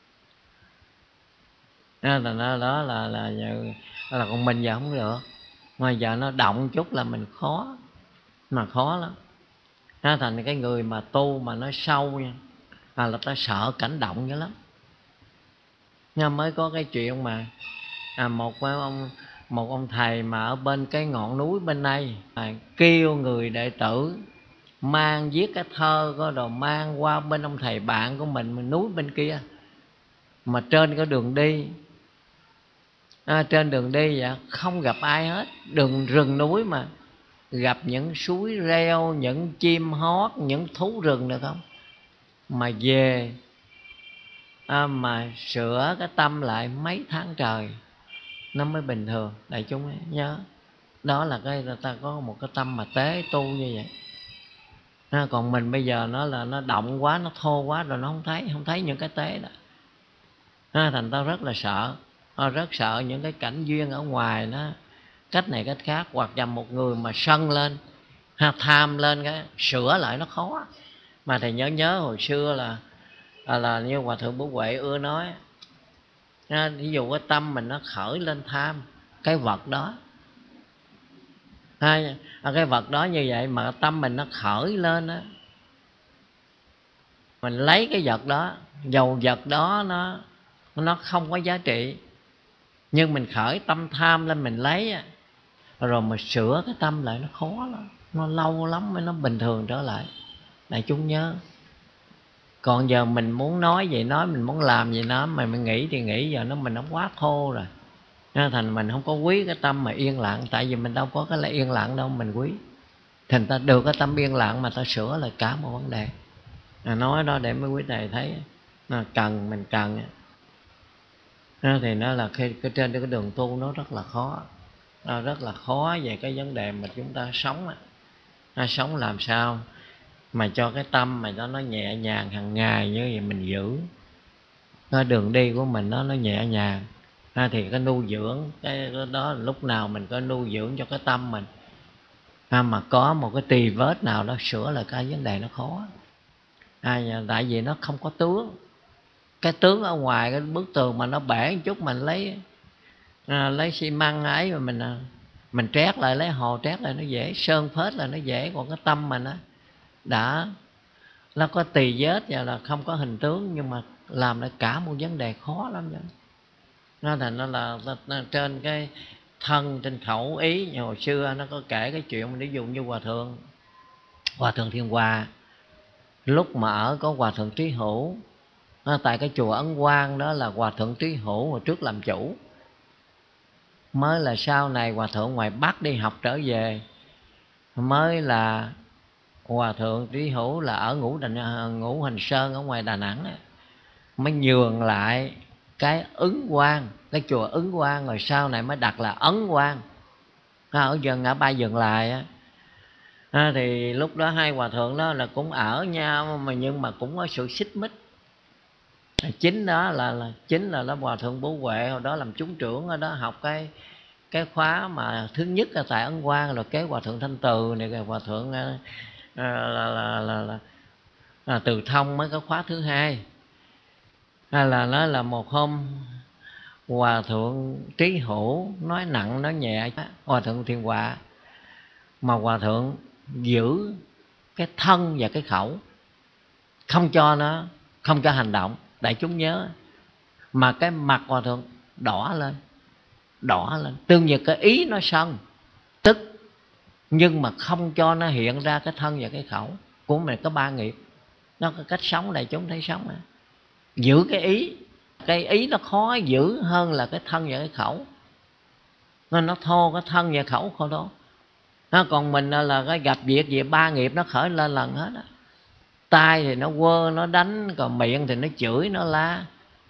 Đó là nó đó là là là còn mình giờ không được, mà giờ nó động chút là mình khó, mà khó lắm. Nó thành cái người mà tu mà nó sâu nha, à, là ta sợ cảnh động dữ lắm. Nhưng mới có cái chuyện mà à, một ông một ông thầy mà ở bên cái ngọn núi bên đây à, kêu người đệ tử mang viết cái thơ có đồ mang qua bên ông thầy bạn của mình, mình núi bên kia, mà trên cái đường đi à, trên đường đi vậy không gặp ai hết, đường rừng núi mà gặp những suối reo, những chim hót, những thú rừng được không, mà về à, mà sửa cái tâm lại mấy tháng trời nó mới bình thường. Đại chúng nhớ đó là cái ta có một cái tâm mà tế tu như vậy. À, còn mình bây giờ nó là nó động quá, nó thô quá rồi nó không thấy không thấy những cái tế đó. À, thành ta rất là sợ, à, rất sợ những cái cảnh duyên ở ngoài nó cách này cách khác, hoặc là một người mà sân lên ha, tham lên cái sửa lại nó khó. Mà thầy nhớ nhớ hồi xưa là là, là như Hòa Thượng Bố Huệ ưa nói à, ví dụ cái tâm mình nó khởi lên tham cái vật đó à, cái vật đó như vậy mà tâm mình nó khởi lên á, mình lấy cái vật đó, dầu vật đó nó nó không có giá trị, nhưng mình khởi tâm tham lên mình lấy á, rồi mà sửa cái tâm lại nó khó lắm. nó lâu lắm mới nó bình thường trở lại. Đại chúng nhớ. Còn giờ mình muốn nói gì nói, mình muốn làm gì nói, mà mình nghĩ thì nghĩ, giờ nó mình nó quá thô rồi. Nên thành mình không có quý cái tâm mà yên lặng. Tại vì mình đâu có cái là yên lặng đâu mình quý. Thành ta được cái tâm yên lặng mà ta sửa lại cả một vấn đề. À, nói đó để mấy quý thầy thấy à, cần mình cần à, thì nó là khi cái trên cái đường tu nó rất là khó, à, rất là khó về cái vấn đề mà chúng ta sống à, sống làm sao mà cho cái tâm mà nó nó nhẹ nhàng hàng ngày như vậy mình giữ cái đường đi của mình nó nó nhẹ nhàng à, thì cái nuôi dưỡng cái đó lúc nào mình có nuôi dưỡng cho cái tâm mình à, mà có một cái tì vết nào đó sửa lại cái vấn đề nó khó à, tại vì nó không có tướng. Cái tướng ở ngoài cái bức tường mà nó bể một chút mình lấy à, lấy xi măng ấy mà mình à, mình trét lại, lấy hồ trét lại nó dễ, sơn phết là nó dễ. Còn cái tâm mình á đã nó có tì vết và là không có hình tướng, nhưng mà làm lại cả một vấn đề khó lắm vậy. Nó thành nó là nó, trên cái thân trên khẩu ý. Hồi xưa nó có kể cái chuyện mình ví dụ như hòa thượng hòa thượng Thiên Hòa lúc mà ở có hòa thượng Trí Hữu à, tại cái chùa Ấn Quang đó là hòa thượng Trí Hữu hồi trước làm chủ, mới là sau này hòa thượng ngoài Bắc đi học trở về, mới là hòa thượng Trí Hữu là ở Ngũ Hành Ngũ Hành Sơn ở ngoài Đà Nẵng ấy, mới nhường lại cái Ứng Quang, cái chùa Ứng Quang, rồi sau này mới đặt là Ấn Quang à, ở gần ngã ba Dừng Lại á. À, thì lúc đó hai hòa thượng đó là cũng ở nhau mà nhưng mà cũng có sự xích mích. Chính đó là, là chính là đó hòa thượng Bố Huệ hồi đó làm chúng trưởng ở đó học cái cái khóa mà thứ nhất là tại Ấn Quang, rồi kế hòa thượng Thanh Từ này, rồi hòa thượng à, là, là, là, là, là Từ Thông mới có khóa thứ hai. Hay là nó là một hôm hòa thượng Trí Hữu nói nặng nói nhẹ hòa thượng Thiên Hòa, mà hòa thượng giữ cái thân và cái khẩu, không cho nó không cho hành động. Đại chúng nhớ, mà cái mặt hòa thượng đỏ lên đỏ lên tương như cái ý nó sân tức, nhưng mà không cho nó hiện ra cái thân và cái khẩu của mình. Có ba nghiệp, nó có cách sống đại chúng thấy sống à. Giữ cái ý, cái ý nó khó giữ hơn là cái thân và cái khẩu, nên nó thô cái thân và khẩu khô đó. Nó còn mình là cái gặp việc gì ba nghiệp nó khởi lên lần hết á. Tai thì nó quơ nó đánh, còn miệng thì nó chửi nó la.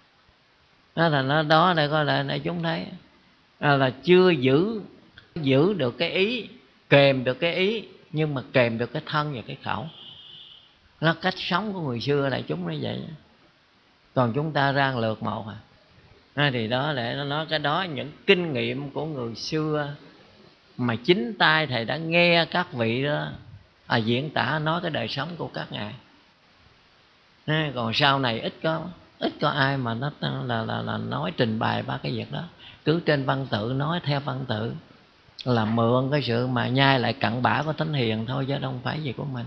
Nó thành nó đó đây coi lại để chúng thấy à, là chưa giữ giữ được cái ý, kềm được cái ý, nhưng mà kềm được cái thân và cái khẩu. Nó cách sống của người xưa đại chúng nó vậy. Còn chúng ta rang lược một à. à thì đó để nó nói cái đó, những kinh nghiệm của người xưa mà chính tay thầy đã nghe các vị đó à, diễn tả nói cái đời sống của các ngài. à, còn sau này ít có ít có ai mà nó là, là, là nói trình bày ba cái việc đó. Cứ trên văn tự nói theo văn tự, là mượn cái sự mà nhai lại cặn bã của Thánh Hiền thôi, chứ không phải gì của mình.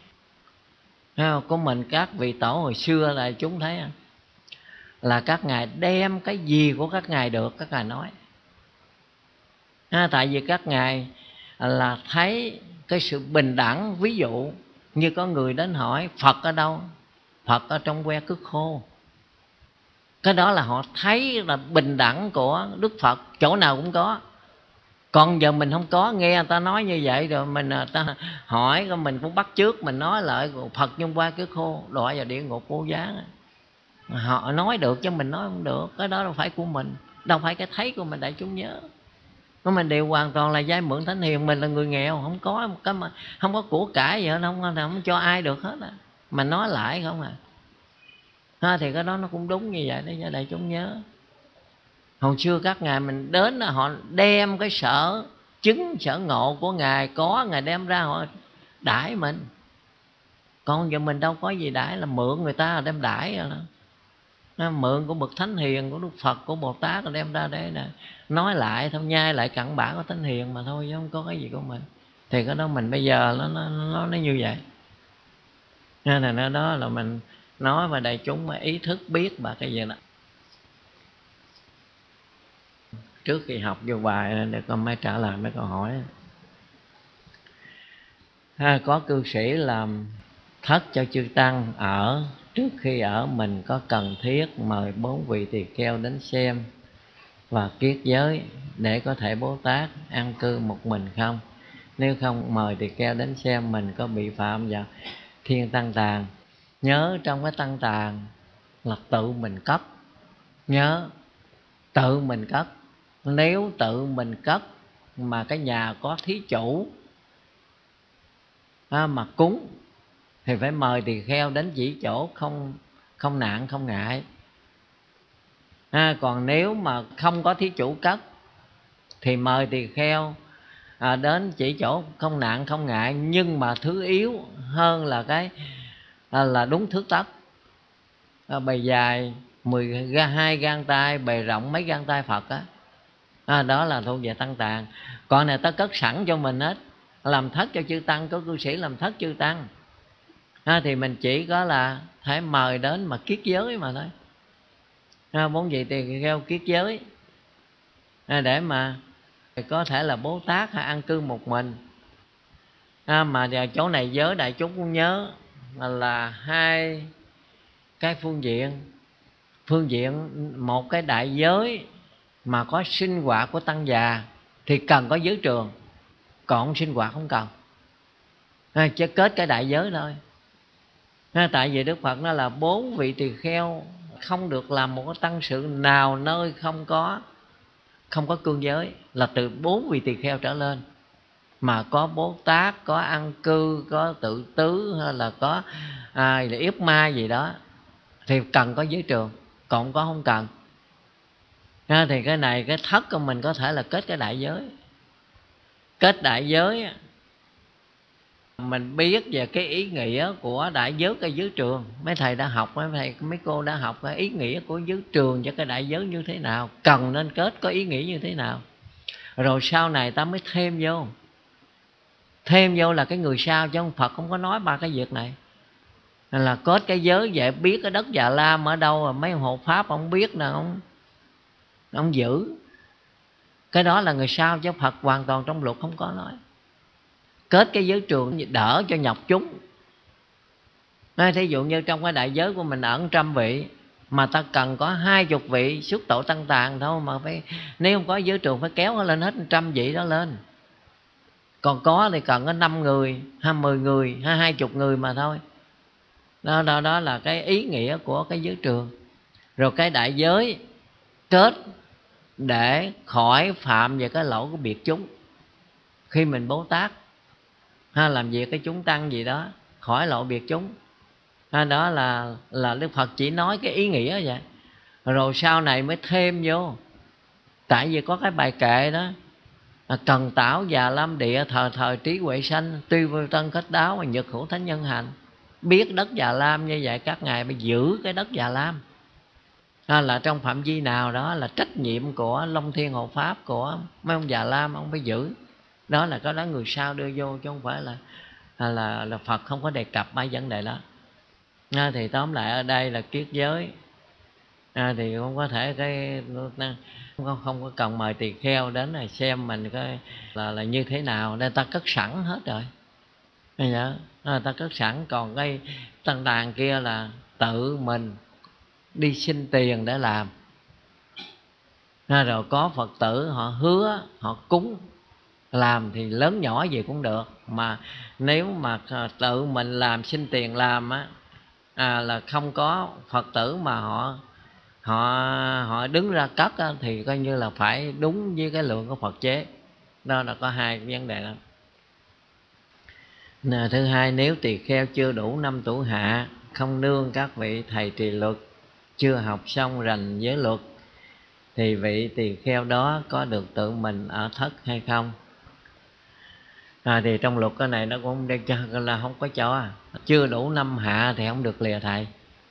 Thấy không? Của mình các vị tổ hồi xưa là chúng thấy là các ngài đem cái gì của các ngài được các ngài nói à, tại vì các ngài là thấy cái sự bình đẳng. Ví dụ như có người đến hỏi Phật ở đâu, Phật ở trong que cứt khô. Cái đó là họ thấy là bình đẳng của Đức Phật chỗ nào cũng có. Còn giờ mình không có, nghe người ta nói như vậy rồi mình ta hỏi, rồi mình cũng bắt chước mình nói lại Phật trong qua cái khô đọa vào địa ngục vô giá. Họ nói được chứ mình nói không được. Cái đó đâu phải của mình, đâu phải cái thấy của mình. Đại chúng nhớ, nó mình đều hoàn toàn là vay mượn Thánh Hiền. Mình là người nghèo, không có cái mà không có của cải gì hết, không, không cho ai được hết á. Mà nói lại không à ha, thì cái đó nó cũng đúng như vậy đấy cho đại chúng nhớ. Hồi xưa các ngài mình đến là họ đem cái sở chứng sở ngộ của ngài có, ngài đem ra họ đãi mình. Còn giờ mình đâu có gì đãi, là mượn người ta là đem đãi rồi đó. Mượn của bậc Thánh Hiền, của Đức Phật, của Bồ Tát là đem ra để nè nói lại thôi, nhai lại cặn bã của Thánh Hiền mà thôi, chứ không có cái gì của mình. Thì cái đó mình bây giờ nó nó nó, nó như vậy. Nên là nó đó là mình nói và đại chúng mà ý thức biết bà cái gì đó. Trước khi học vô bài để con mới trả lời mấy câu hỏi. ha, có cư sĩ làm thất cho chư tăng ở. Trước khi ở mình có cần thiết mời bốn vị tỳ kheo đến xem và kiết giới để có thể Bố Tát an cư một mình không? Nếu không mời tỳ kheo đến xem, mình có bị phạm vào thiên tăng tàng. Nhớ trong cái tăng tàng là tự mình cất, nhớ tự mình cất. Nếu tự mình cất mà cái nhà có thí chủ à, mà cúng thì phải mời tỳ kheo đến chỉ chỗ, không không nạn không ngại. À, còn nếu mà không có thí chủ cất thì mời tỳ kheo à, đến chỉ chỗ không nạn không ngại, nhưng mà thứ yếu hơn là cái à, là đúng thước tấc. À, bề dài mười hai gang tay, bề rộng mấy gang tay Phật á, à, đó là thuộc về tăng tàng. Còn này ta cất sẵn cho mình hết, làm thất cho chư tăng, có cư sĩ làm thất chư tăng à, thì mình chỉ có là phải mời đến mà kiết giới mà thôi. À, bốn vị tỳ kheo kiết giới à, để mà có thể là Bố Tát hay an cư một mình. À, mà chỗ này giới đại chúng cũng nhớ là, là hai cái phương diện. Phương diện một cái đại giới mà có sinh hoạt của tăng già thì cần có giới trường, còn sinh hoạt không cần à, chỉ kết cái đại giới thôi à, tại vì Đức Phật nó là bốn vị tỳ kheo không được làm một cái tăng sự nào nơi không có không có cương giới, là từ bốn vị tỳ kheo trở lên. Mà có Bố Tát, có an cư, có tự tứ, hay là có à, là yết ma gì đó thì cần có giới trường, còn có không cần à, thì cái này cái thất của mình có thể là kết cái đại giới. Kết đại giới mình biết về cái ý nghĩa của đại giới cái giới trường. Mấy thầy đã học, mấy thầy mấy cô đã học cái ý nghĩa của giới trường cho cái đại giới như thế nào, cần nên kết có ý nghĩa như thế nào, rồi sau này ta mới thêm vô. Thêm vô là cái người sau, chứ ông Phật không có nói ba cái việc này. Là kết cái giới vậy, biết cái đất Già Lam ở đâu, mấy hộ pháp ông biết nè, ông ông giữ cái đó là người sau, chứ Phật hoàn toàn trong luật không có nói. Kết cái giới trường đỡ cho nhọc chúng. Nói thí dụ như trong cái đại giới của mình ở trăm vị, mà ta cần có hai chục vị xuất tội tăng tàng thôi, mà phải nếu không có giới trường phải kéo lên hết trăm vị đó lên. Còn có thì cần có năm người, hay mười người, hay hai chục người mà thôi. Đó, đó, đó là cái ý nghĩa của cái giới trường. Rồi cái đại giới kết để khỏi phạm về cái lỗi của biệt chúng. Khi mình Bố Tát ha, làm việc cái chúng tăng gì đó, khỏi lỗi biệt chúng ha, đó là là Đức Phật chỉ nói cái ý nghĩa vậy. Rồi sau này mới thêm vô. Tại vì có cái bài kệ đó, cần tảo Già Lam địa, thời thời trí huệ sanh, tuy vô tân cách đáo mà nhật hữu thánh nhân hành. Biết đất Già Lam như vậy, các ngài phải giữ cái đất Già Lam à, là trong phạm vi nào đó là trách nhiệm của Long Thiên Hộ Pháp, của mấy ông Già Lam, ông phải giữ. Đó là có đó người sau đưa vô, chứ không phải là là, là Phật không có đề cập mấy vấn đề đó à, thì tóm lại ở đây là kiết giới à, thì không có thể cái không, không có cần mời tỳ kheo đến này xem mình coi là, là như thế nào, nên ta cất sẵn hết rồi à, ta cất sẵn. Còn cái tăng tàng kia là tự mình đi xin tiền để làm à, rồi có Phật tử họ hứa họ cúng làm thì lớn nhỏ gì cũng được. Mà nếu mà tự mình làm xin tiền làm á à, là không có Phật tử mà họ họ họ đứng ra cất á, thì coi như là phải đúng với cái lượng của Phật chế. Đó là có hai cái vấn đề đó. Nè, thứ hai, nếu tỳ kheo chưa đủ năm tuổi hạ, không nương các vị thầy trì luật, chưa học xong rành giới luật, thì vị tỳ kheo đó có được tự mình ở thất hay không? À, thì trong luật cái này nó cũng để cho là không có cho. Chưa đủ năm hạ thì không được lìa thầy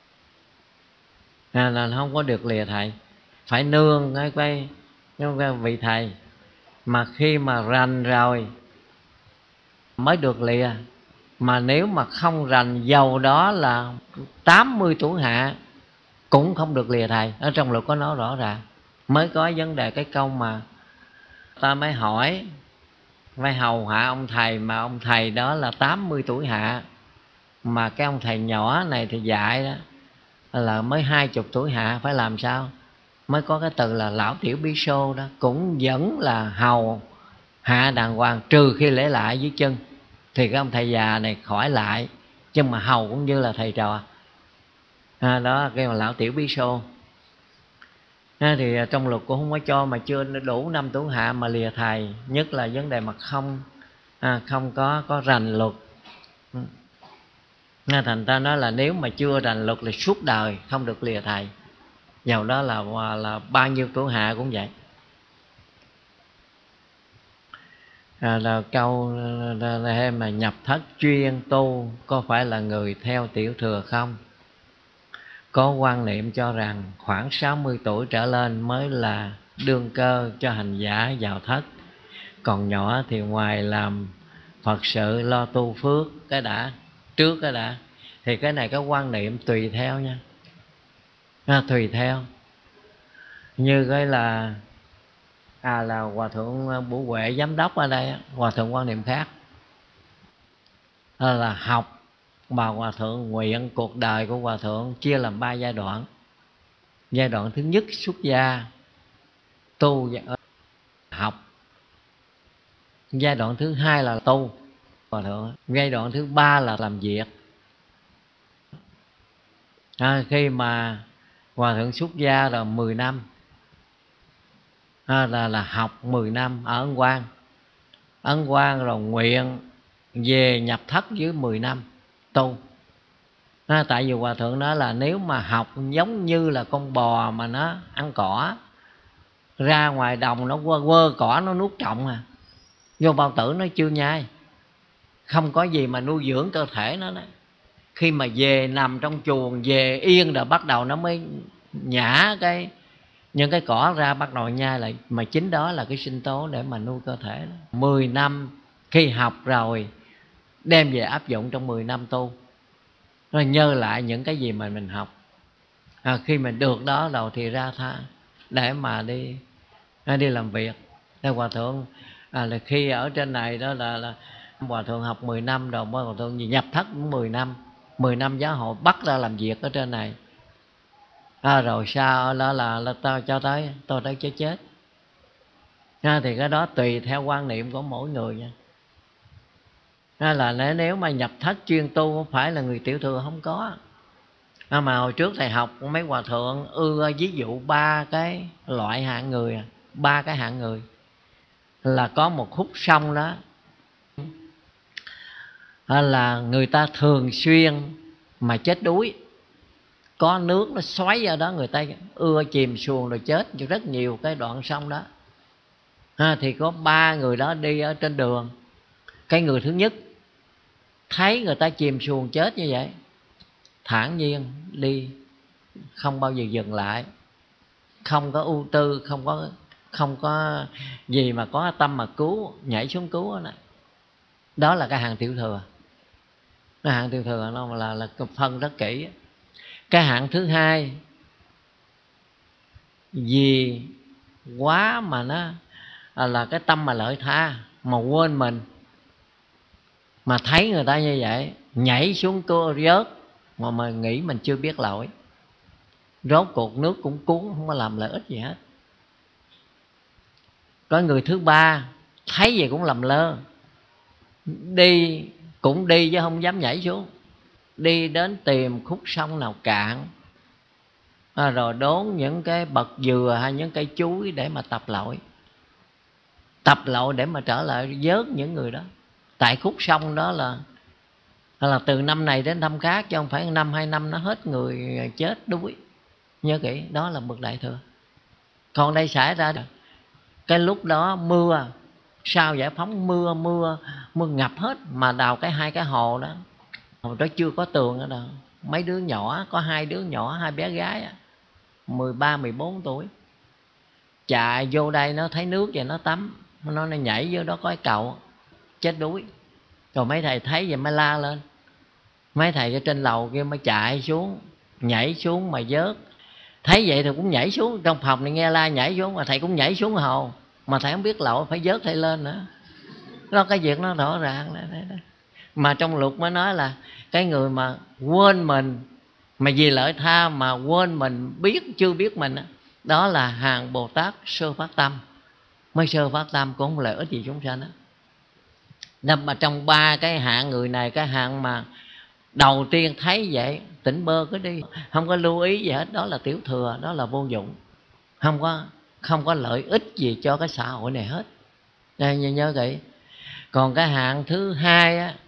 à, là không có được lìa thầy, phải nương cái, cái, cái vị thầy. Mà khi mà rành rồi mới được lìa. Mà nếu mà không rành, dầu đó là tám mươi tuổi hạ cũng không được lìa thầy. Ở trong luật có nói rõ ràng. Mới có vấn đề cái câu mà ta mới hỏi phải hầu hạ ông thầy, mà ông thầy đó là tám mươi tuổi hạ, mà cái ông thầy nhỏ này thì dạy đó là mới hai chục tuổi hạ, phải làm sao mới có cái từ là lão tiểu bí xô đó, cũng vẫn là hầu hạ đàng hoàng, trừ khi lễ lại dưới chân thì cái ông thầy già này khỏi lại, chứ mà hầu cũng như là thầy trò. À, đó kêu là lão tiểu bí xô. À, thì trong luật cũng không có cho mà chưa đủ năm tuổi hạ mà lìa thầy, nhất là vấn đề mà không à, không có có rành luật. À, thành ta nói là nếu mà chưa rành luật là suốt đời không được lìa thầy, dầu đó là là bao nhiêu tuổi hạ cũng vậy. À, là câu thêm mà nhập thất chuyên tu có phải là người theo tiểu thừa không? Có quan niệm cho rằng khoảng sáu mươi tuổi trở lên mới là đương cơ cho hành giả vào thất, còn nhỏ thì ngoài làm Phật sự lo tu phước cái đã, trước cái đã. Thì cái này cái quan niệm tùy theo nha, à, tùy theo. Như cái là à là Hòa thượng Bủ Huệ giám đốc ở đây, Hòa thượng quan niệm khác, à, là học mà Hòa thượng nguyện cuộc đời của Hòa thượng chia làm ba giai đoạn. Giai đoạn thứ nhất xuất gia tu học, giai đoạn thứ hai là tu Hòa thượng, giai đoạn thứ ba là làm việc. À, khi mà Hòa thượng xuất gia là mười năm, à, là là học mười năm ở Ấn Quang, Ấn Quang rồi nguyện về nhập thất dưới mười năm tu. À, tại vì Hòa thượng nói là nếu mà học giống như là con bò mà nó ăn cỏ, ra ngoài đồng nó quơ, quơ cỏ nó nuốt trọng à, vô bao tử nó chưa nhai, không có gì mà nuôi dưỡng cơ thể nó đó. Khi mà về nằm trong chuồng, về yên rồi bắt đầu nó mới nhả cái những cái cỏ ra, bắt đầu nhai lại, mà chính đó là cái sinh tố để mà nuôi cơ thể đó. mười năm khi học rồi đem về áp dụng trong mười năm tu, rồi nhớ lại những cái gì mà mình học. À, khi mình được đó rồi thì ra tha để mà đi đi làm việc. Theo Hòa thượng à, là khi ở trên này đó là, là Hòa thượng học mười năm rồi mới Hòa thượng nhập thất cũng mười năm, mười năm giáo hội bắt ra làm việc ở trên này. À, rồi sao đó là, là tao cho tới tôi tới chết chết. À, thì cái đó tùy theo quan niệm của mỗi người nha. À, là nếu mà nhập thất chuyên tu không phải là người tiểu thừa, không có. À, mà hồi trước thầy học mấy Hòa thượng ưa ví dụ ba cái loại hạng người, ba cái hạng người là có một khúc sông đó, là người ta thường xuyên mà chết đuối, có nước nó xoáy vào đó người ta ưa chìm xuồng rồi chết rất nhiều cái đoạn sông đó. À, thì có ba người đó đi ở trên đường. Cái người thứ nhất thấy người ta chìm xuồng chết như vậy, thản nhiên đi, không bao giờ dừng lại, không có ưu tư, không có không có gì mà có tâm mà cứu, nhảy xuống cứu đó. Đó là cái hạng tiểu thừa. Cái hạng tiểu thừa nó là là phân rất kỹ. Cái hạng thứ hai vì quá mà nó à, là cái tâm mà lợi tha mà quên mình, mà thấy người ta như vậy nhảy xuống cứu rớt mà mà nghĩ mình chưa biết lỗi, rốt cuộc nước cũng cuốn, không có làm lợi ích gì hết. Có người thứ ba thấy gì cũng làm lơ, đi cũng đi chứ không dám nhảy xuống, đi đến tìm khúc sông nào cạn, à, rồi đốn những cái bậc dừa hay những cây chuối để mà tập lội, tập lội để mà trở lại vớt những người đó. Tại khúc sông đó là là từ năm này đến năm khác, chứ không phải năm hai năm nó hết người chết đuối. Nhớ kỹ, đó là bậc đại thừa. Còn đây xảy ra cái lúc đó mưa, sau giải phóng mưa mưa mưa ngập hết, mà đào cái hai cái hồ đó, hồi đó chưa có tường ở đâu, mấy đứa nhỏ, có hai đứa nhỏ, hai bé gái mười ba mười bốn tuổi chạy vô đây, nó thấy nước và nó tắm, nó nó nhảy vô đó có cái cầu, chết đuối. Rồi mấy thầy thấy vậy mới la lên, mấy thầy ở trên lầu kia mới chạy xuống, nhảy xuống mà vớt. Thấy vậy thì cũng nhảy xuống, trong phòng này nghe la nhảy xuống, mà thầy cũng nhảy xuống hồ, mà thầy không biết lội phải vớt thầy lên nữa. Đó, cái việc nó rõ ràng đấy, đấy, đấy. Mà trong luật mới nói là cái người mà quên mình mà vì lợi tha mà quên mình, biết chưa biết mình đó, đó là hàng Bồ Tát sơ phát tâm. Mới sơ phát tâm cũng không lợi ích gì chúng sanh đó. Nên mà trong ba cái hạng người này, cái hạng mà đầu tiên thấy vậy tỉnh bơ cứ đi, không có lưu ý gì hết, đó là tiểu thừa, đó là vô dụng, không có không có lợi ích gì cho cái xã hội này hết. Đây, nhớ kỹ. Còn cái hạng thứ hai á,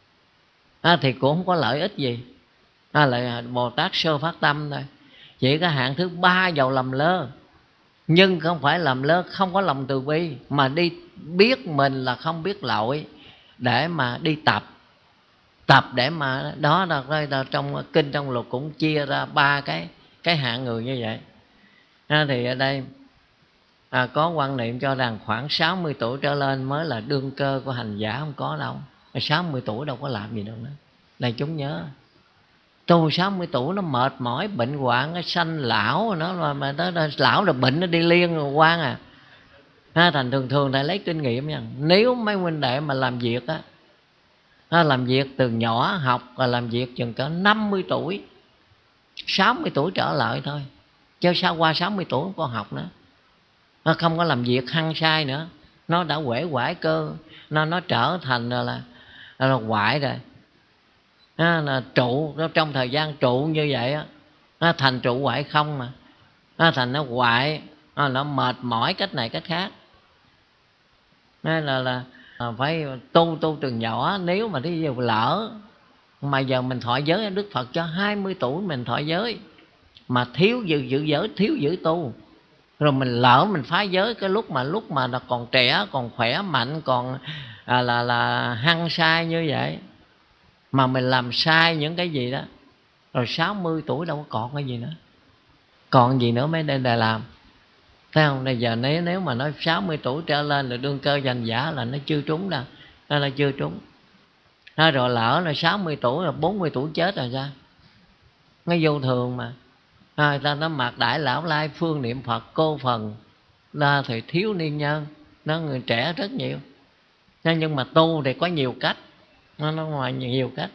á thì cũng không có lợi ích gì, á là Bồ Tát sơ phát tâm thôi. Chỉ cái hạng thứ ba giàu lầm lơ, nhưng không phải làm lơ không có lòng từ bi, mà đi biết mình là không biết lỗi để mà đi tập tập để mà đó là, là trong kinh trong luật cũng chia ra ba cái cái hạng người như vậy. À, thì ở đây à, có quan niệm cho rằng khoảng sáu mươi tuổi trở lên mới là đương cơ của hành giả, không có đâu. sáu mươi tuổi đâu có làm gì đâu nữa. Này chúng nhớ, tu sáu mươi tuổi nó mệt mỏi, bệnh hoạn, nó sanh lão nó mà, mà nó, nó lão rồi bệnh nó đi liên rồi quan à. À, thành thường thường thầy lấy kinh nghiệm nha, nếu mấy huynh đệ mà làm việc á, à, làm việc từ nhỏ học và làm việc chừng cỡ năm mươi tuổi, sáu mươi tuổi trở lại thôi, chứ sao qua sáu mươi tuổi không có học nữa, nó không có làm việc hăng sai nữa, nó đã uể oải cơ, nó nó trở thành là là, là hoại rồi. À, là trụ nó trong thời gian trụ như vậy á, nó thành trụ hoại không mà, nó thành nó hoại, nó, nó mệt mỏi cách này cách khác. Nên là là phải tu tu từ nhỏ. Nếu mà thí dụ lỡ mà giờ mình thọ giới, Đức Phật cho hai mươi tuổi mình thọ giới mà thiếu giữ giữ giới, thiếu giữ tu, rồi mình lỡ mình phá giới cái lúc mà lúc mà là còn trẻ, còn khỏe mạnh, còn à, là là hăng sai như vậy, mà mình làm sai những cái gì đó, rồi sáu mươi tuổi đâu có còn cái gì nữa, còn gì nữa mới đây là làm. Thấy không? Bây giờ nếu nếu mà nói sáu mươi tuổi trở lên là đương cơ hành giả là nó chưa trúng đâu, nó là chưa trúng. Nó rồi lỡ là sáu mươi tuổi là bốn mươi tuổi chết rồi sao? Nó vô thường mà. À, ta nó mặc đại lão lai phương niệm Phật cô phần, là thì thiếu niên nhân, nó người trẻ rất nhiều. Nhưng mà tu thì có nhiều cách, nó nó ngoài nhiều cách.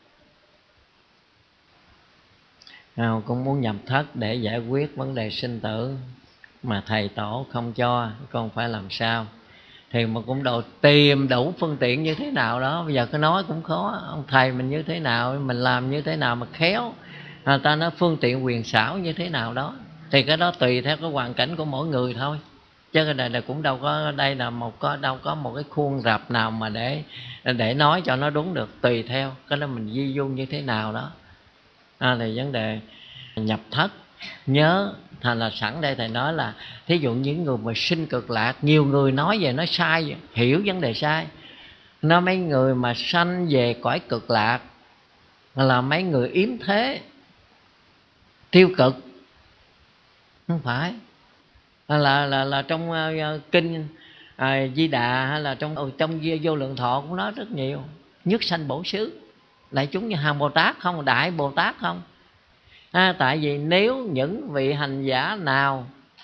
À, cũng muốn nhập thất để giải quyết vấn đề sinh tử mà thầy tổ không cho, con phải làm sao? Thì mà cũng đầu tìm đủ phương tiện như thế nào đó. Bây giờ cái nói cũng khó, ông thầy mình như thế nào, mình làm như thế nào mà khéo, người ta nói phương tiện quyền xảo như thế nào đó, thì cái đó tùy theo cái hoàn cảnh của mỗi người thôi, chứ cái này là cũng đâu có, đây là một có đâu có một cái khuôn rập nào mà để để nói cho nó đúng được, tùy theo cái đó mình di dung như thế nào đó. À, thì vấn đề nhập thất nhớ thành là sẵn đây thầy nói là thí dụ những người mà sinh cực lạc, nhiều người nói về nó sai, hiểu vấn đề sai. Nó mấy người mà sanh về cõi cực lạc là mấy người yếm thế tiêu cực, không phải. Là là là trong uh, kinh uh, Di Đà hay là trong trong Vô Lượng Thọ cũng nói rất nhiều, nhất sanh bổ xứ, lại chúng như hàng Bồ Tát không, đại Bồ Tát không. À, tại vì nếu những vị hành giả nào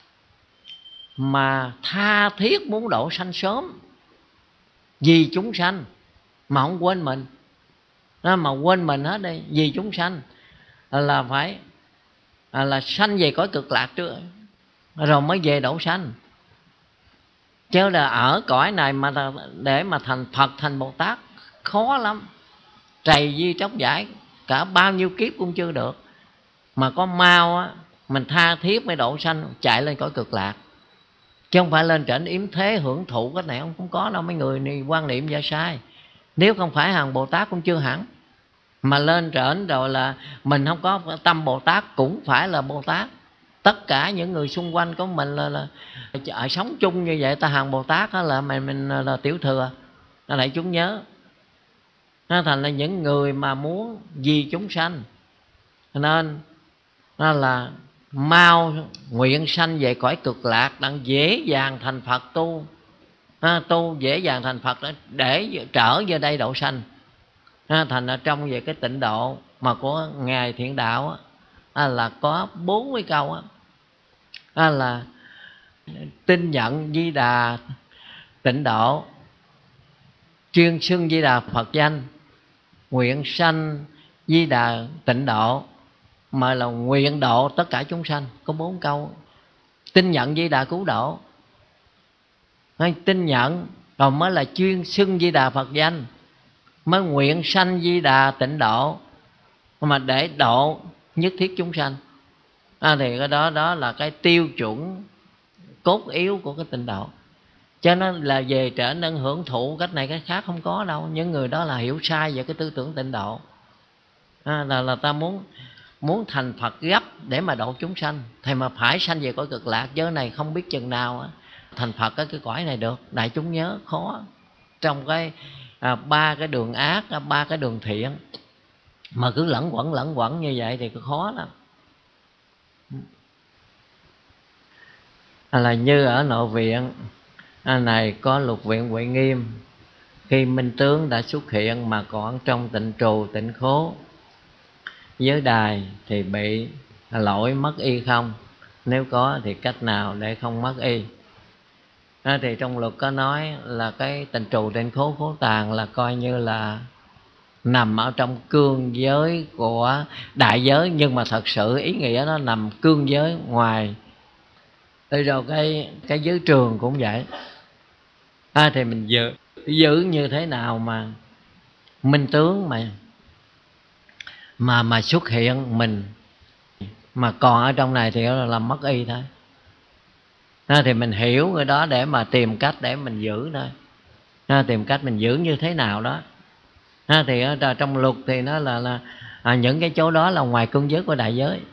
mà tha thiết muốn độ sanh sớm vì chúng sanh mà không quên mình, à, mà quên mình hết đi vì chúng sanh, là phải à, là sanh về cõi cực lạc trước rồi mới về độ sanh. Chứ là ở cõi này mà để mà thành Phật thành Bồ Tát khó lắm, trầy di tróc giải, cả bao nhiêu kiếp cũng chưa được. Mà có mau á, mình tha thiết mới độ sanh, chạy lên cõi cực lạc, chứ không phải lên trển yếm thế hưởng thụ cái này, không, không có đâu. Mấy người này quan niệm ra sai. Nếu không phải hàng Bồ Tát cũng chưa hẳn, mà lên trển rồi là mình không có tâm Bồ Tát cũng phải là Bồ Tát. Tất cả những người xung quanh của mình là, là, là sống chung như vậy, ta hàng Bồ Tát đó là mình mình là tiểu thừa. Nó lại chúng nhớ, nó thành là những người mà muốn vì chúng sanh, nên nó là mau nguyện sanh về cõi cực lạc, đang dễ dàng thành Phật tu. À, tu dễ dàng thành Phật để trở về đây độ sanh. À, thành ở trong về cái tịnh độ mà của Ngài Thiện Đạo á, là có bốn mươi câu á, à, là tin nhận Di Đà tịnh độ, chuyên xưng Di Đà Phật danh, nguyện sanh Di Đà tịnh độ, mà là nguyện độ tất cả chúng sanh. Có bốn câu. Tin nhận Di Đà cứu độ, hay tin nhận rồi mới là chuyên xưng Di Đà Phật danh, mới nguyện sanh Di Đà tịnh độ, mà để độ nhất thiết chúng sanh. À, thì cái đó đó là cái tiêu chuẩn cốt yếu của cái tịnh độ. Cho nên là về trở nên hưởng thụ cách này cái khác không có đâu. Những người đó là hiểu sai về cái tư tưởng tịnh độ. À, là, là ta muốn muốn thành Phật gấp để mà độ chúng sanh, thì mà phải sanh về cõi cực lạc. Chứ này không biết chừng nào thành Phật cái, cái cõi này được. Đại chúng nhớ khó. Trong cái à, ba cái đường ác, ba cái đường thiện mà cứ lẫn quẩn lẫn quẩn như vậy thì khó lắm. À, là như ở nội viện à, này có Lục Viện Huệ Nghiêm, khi minh tướng đã xuất hiện mà còn trong tịnh trù tịnh khố giới đài thì bị lỗi mất y không? Nếu có thì cách nào để không mất y? À, thì trong luật có nói là cái tịnh trù tịnh khố khố tàng là coi như là nằm ở trong cương giới của đại giới, nhưng mà thật sự ý nghĩa nó nằm cương giới ngoài. Rồi cái cái giới trường cũng vậy. À, thì mình giữ giữ như thế nào mà minh tướng mà mà mà xuất hiện mình mà còn ở trong này thì là làm mất y thôi. À, thì mình hiểu cái đó để mà tìm cách để mình giữ thôi. À, tìm cách mình giữ như thế nào đó. À, thì ở trong luật thì nó là là à, những cái chỗ đó là ngoài cương giới của đại giới.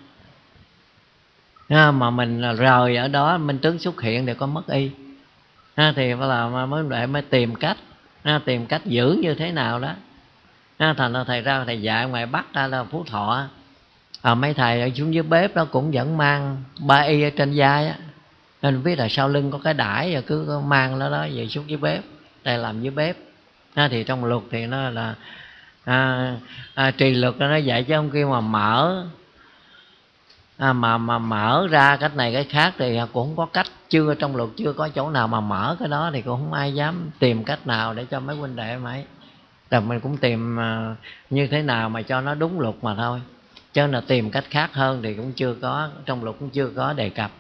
À, mà mình rời ở đó minh tướng xuất hiện thì có mất y. À, thì phải là mới để mới tìm cách à, tìm cách giữ như thế nào đó. À, thành ra thầy ra thầy dạy ngoài Bắc ra là Phú Thọ à, mấy thầy ở xuống dưới bếp đó cũng vẫn mang ba y ở trên vai á, nên biết là sau lưng có cái đãi rồi cứ mang nó đó về xuống dưới bếp để làm dưới bếp. À, thì trong luật thì nó là à, à, trì luật nó dạy chứ không kêu mà mở à, mà mà mở ra cách này cái khác thì cũng không có cách. Chưa trong luật chưa có chỗ nào mà mở cái đó thì cũng không ai dám tìm cách nào để cho mấy huynh đệ mấy. Rồi mình cũng tìm uh, như thế nào mà cho nó đúng luật mà thôi, chứ là tìm cách khác hơn thì cũng chưa có, trong luật cũng chưa có đề cập.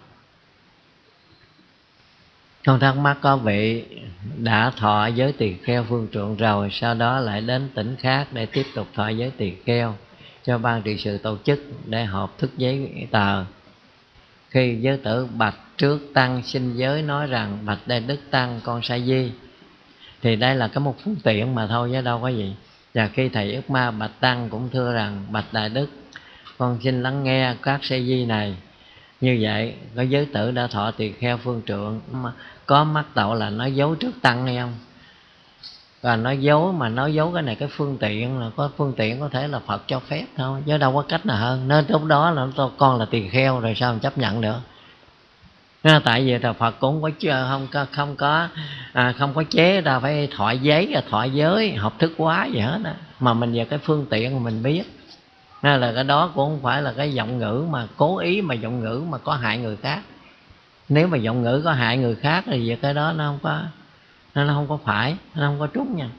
Con thắc mắc có vị đã thọ giới tỳ kheo phương trượng rồi, sau đó lại đến tỉnh khác để tiếp tục thọ giới tỳ kheo, cho ban trị sự tổ chức để họp thức giấy tờ. Khi giới tử bạch trước tăng xin giới nói rằng bạch Đại Đức Tăng con sa di, thì đây là cái một phương tiện mà thôi chứ đâu có gì. Và khi thầy Ước Ma bạch tăng cũng thưa rằng bạch Đại Đức con xin lắng nghe các sa di này. Như vậy có giới tử đã thọ tỳ kheo phương trượng, có mắc tội là nói dối trước tăng hay không? Và nói dối mà nói dối cái này cái phương tiện là có phương tiện có thể là Phật cho phép thôi, chứ đâu có cách nào hơn. Nên lúc đó là con là tỳ kheo rồi sao mình chấp nhận được? Tại vì là Phật cũng không có không có không có à, không có chế ra phải thọ giấy thọ giới hợp thức hóa gì hết đó. Mà mình về cái phương tiện mà mình biết nên là cái đó cũng không phải là cái giọng ngữ mà cố ý mà giọng ngữ mà có hại người khác. Nếu mà giọng ngữ có hại người khác thì về cái đó nó không có nó không có phải, nó không có trúng nha.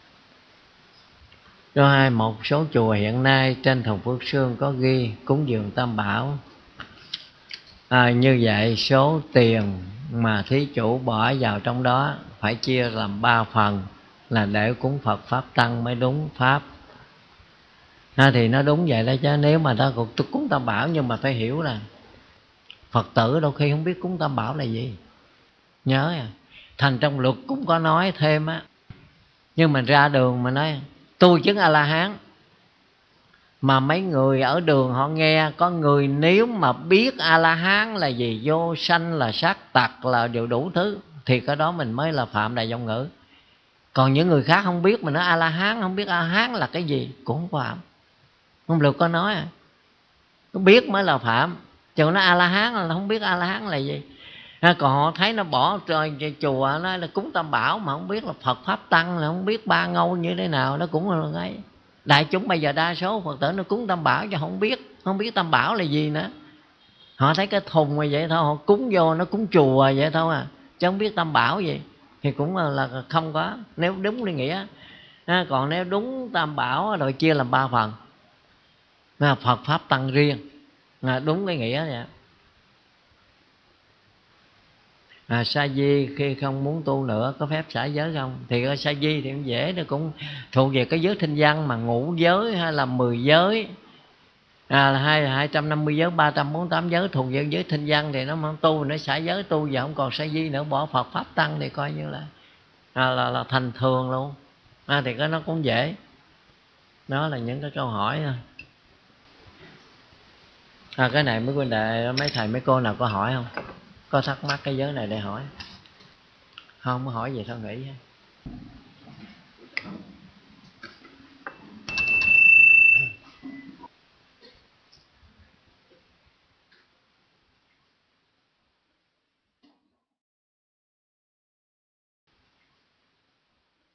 Cho hai một số chùa hiện nay trên Thùng Phước Sương có ghi cúng dường Tam Bảo. À, như vậy số tiền mà thí chủ bỏ vào trong đó phải chia làm ba phần là để cúng Phật Pháp Tăng mới đúng Pháp. À, thì nó đúng vậy đó chứ. Nếu mà ta cúng Tam Bảo nhưng mà phải hiểu là Phật tử đôi khi không biết cúng Tam Bảo là gì. Nhớ à, thành trong luật cũng có nói thêm á. Nhưng mà ra đường mà nói tôi chứng A-la-hán, mà mấy người ở đường họ nghe, có người nếu mà biết A-la-hán là gì, vô sanh là sát tặc là điều đủ thứ, thì cái đó mình mới là phạm đại vọng ngữ. Còn những người khác không biết, mình nói A-la-hán, không biết A-la-hán là cái gì cũng không phạm. Không được có nói à, có biết mới là phạm. Chứ nó A-la-hán là không biết A-la-hán là gì. À, còn họ thấy nó bỏ trời chùa nó là cúng Tam Bảo mà không biết là Phật Pháp Tăng, là không biết ba ngâu như thế nào, nó cũng là cái. Đại chúng bây giờ đa số Phật tử nó cúng Tam Bảo chứ không biết, không biết Tam Bảo là gì nữa. Họ thấy cái thùng như vậy thôi, họ cúng vô nó cúng chùa vậy thôi à, chứ không biết Tam Bảo gì. thì cũng là, là không có, nếu đúng đi nghĩa. À, còn nếu đúng tam bảo rồi chia làm ba phần, à, Phật pháp tăng riêng, à, đúng cái nghĩa vậy. À, sa di khi không muốn tu nữa có phép xả giới không? Thì ở sa di thì cũng dễ, nó cũng thuộc về cái giới thinh văn, mà ngũ giới hay là mười giới, à, hai hai trăm năm mươi giới, ba trăm bốn mươi tám giới thuộc về giới thinh văn thì nó không tu, nó xả giới tu giờ không còn sa di nữa, bỏ Phật pháp tăng thì coi như là à, là, là thành thường luôn. À, thì cái nó cũng dễ. Đó là những cái câu hỏi thôi. À, cái này mấy huynh đệ, mấy thầy mấy cô nào có hỏi không? Có thắc mắc cái giới này để hỏi không? Có hỏi gì sao nghĩ.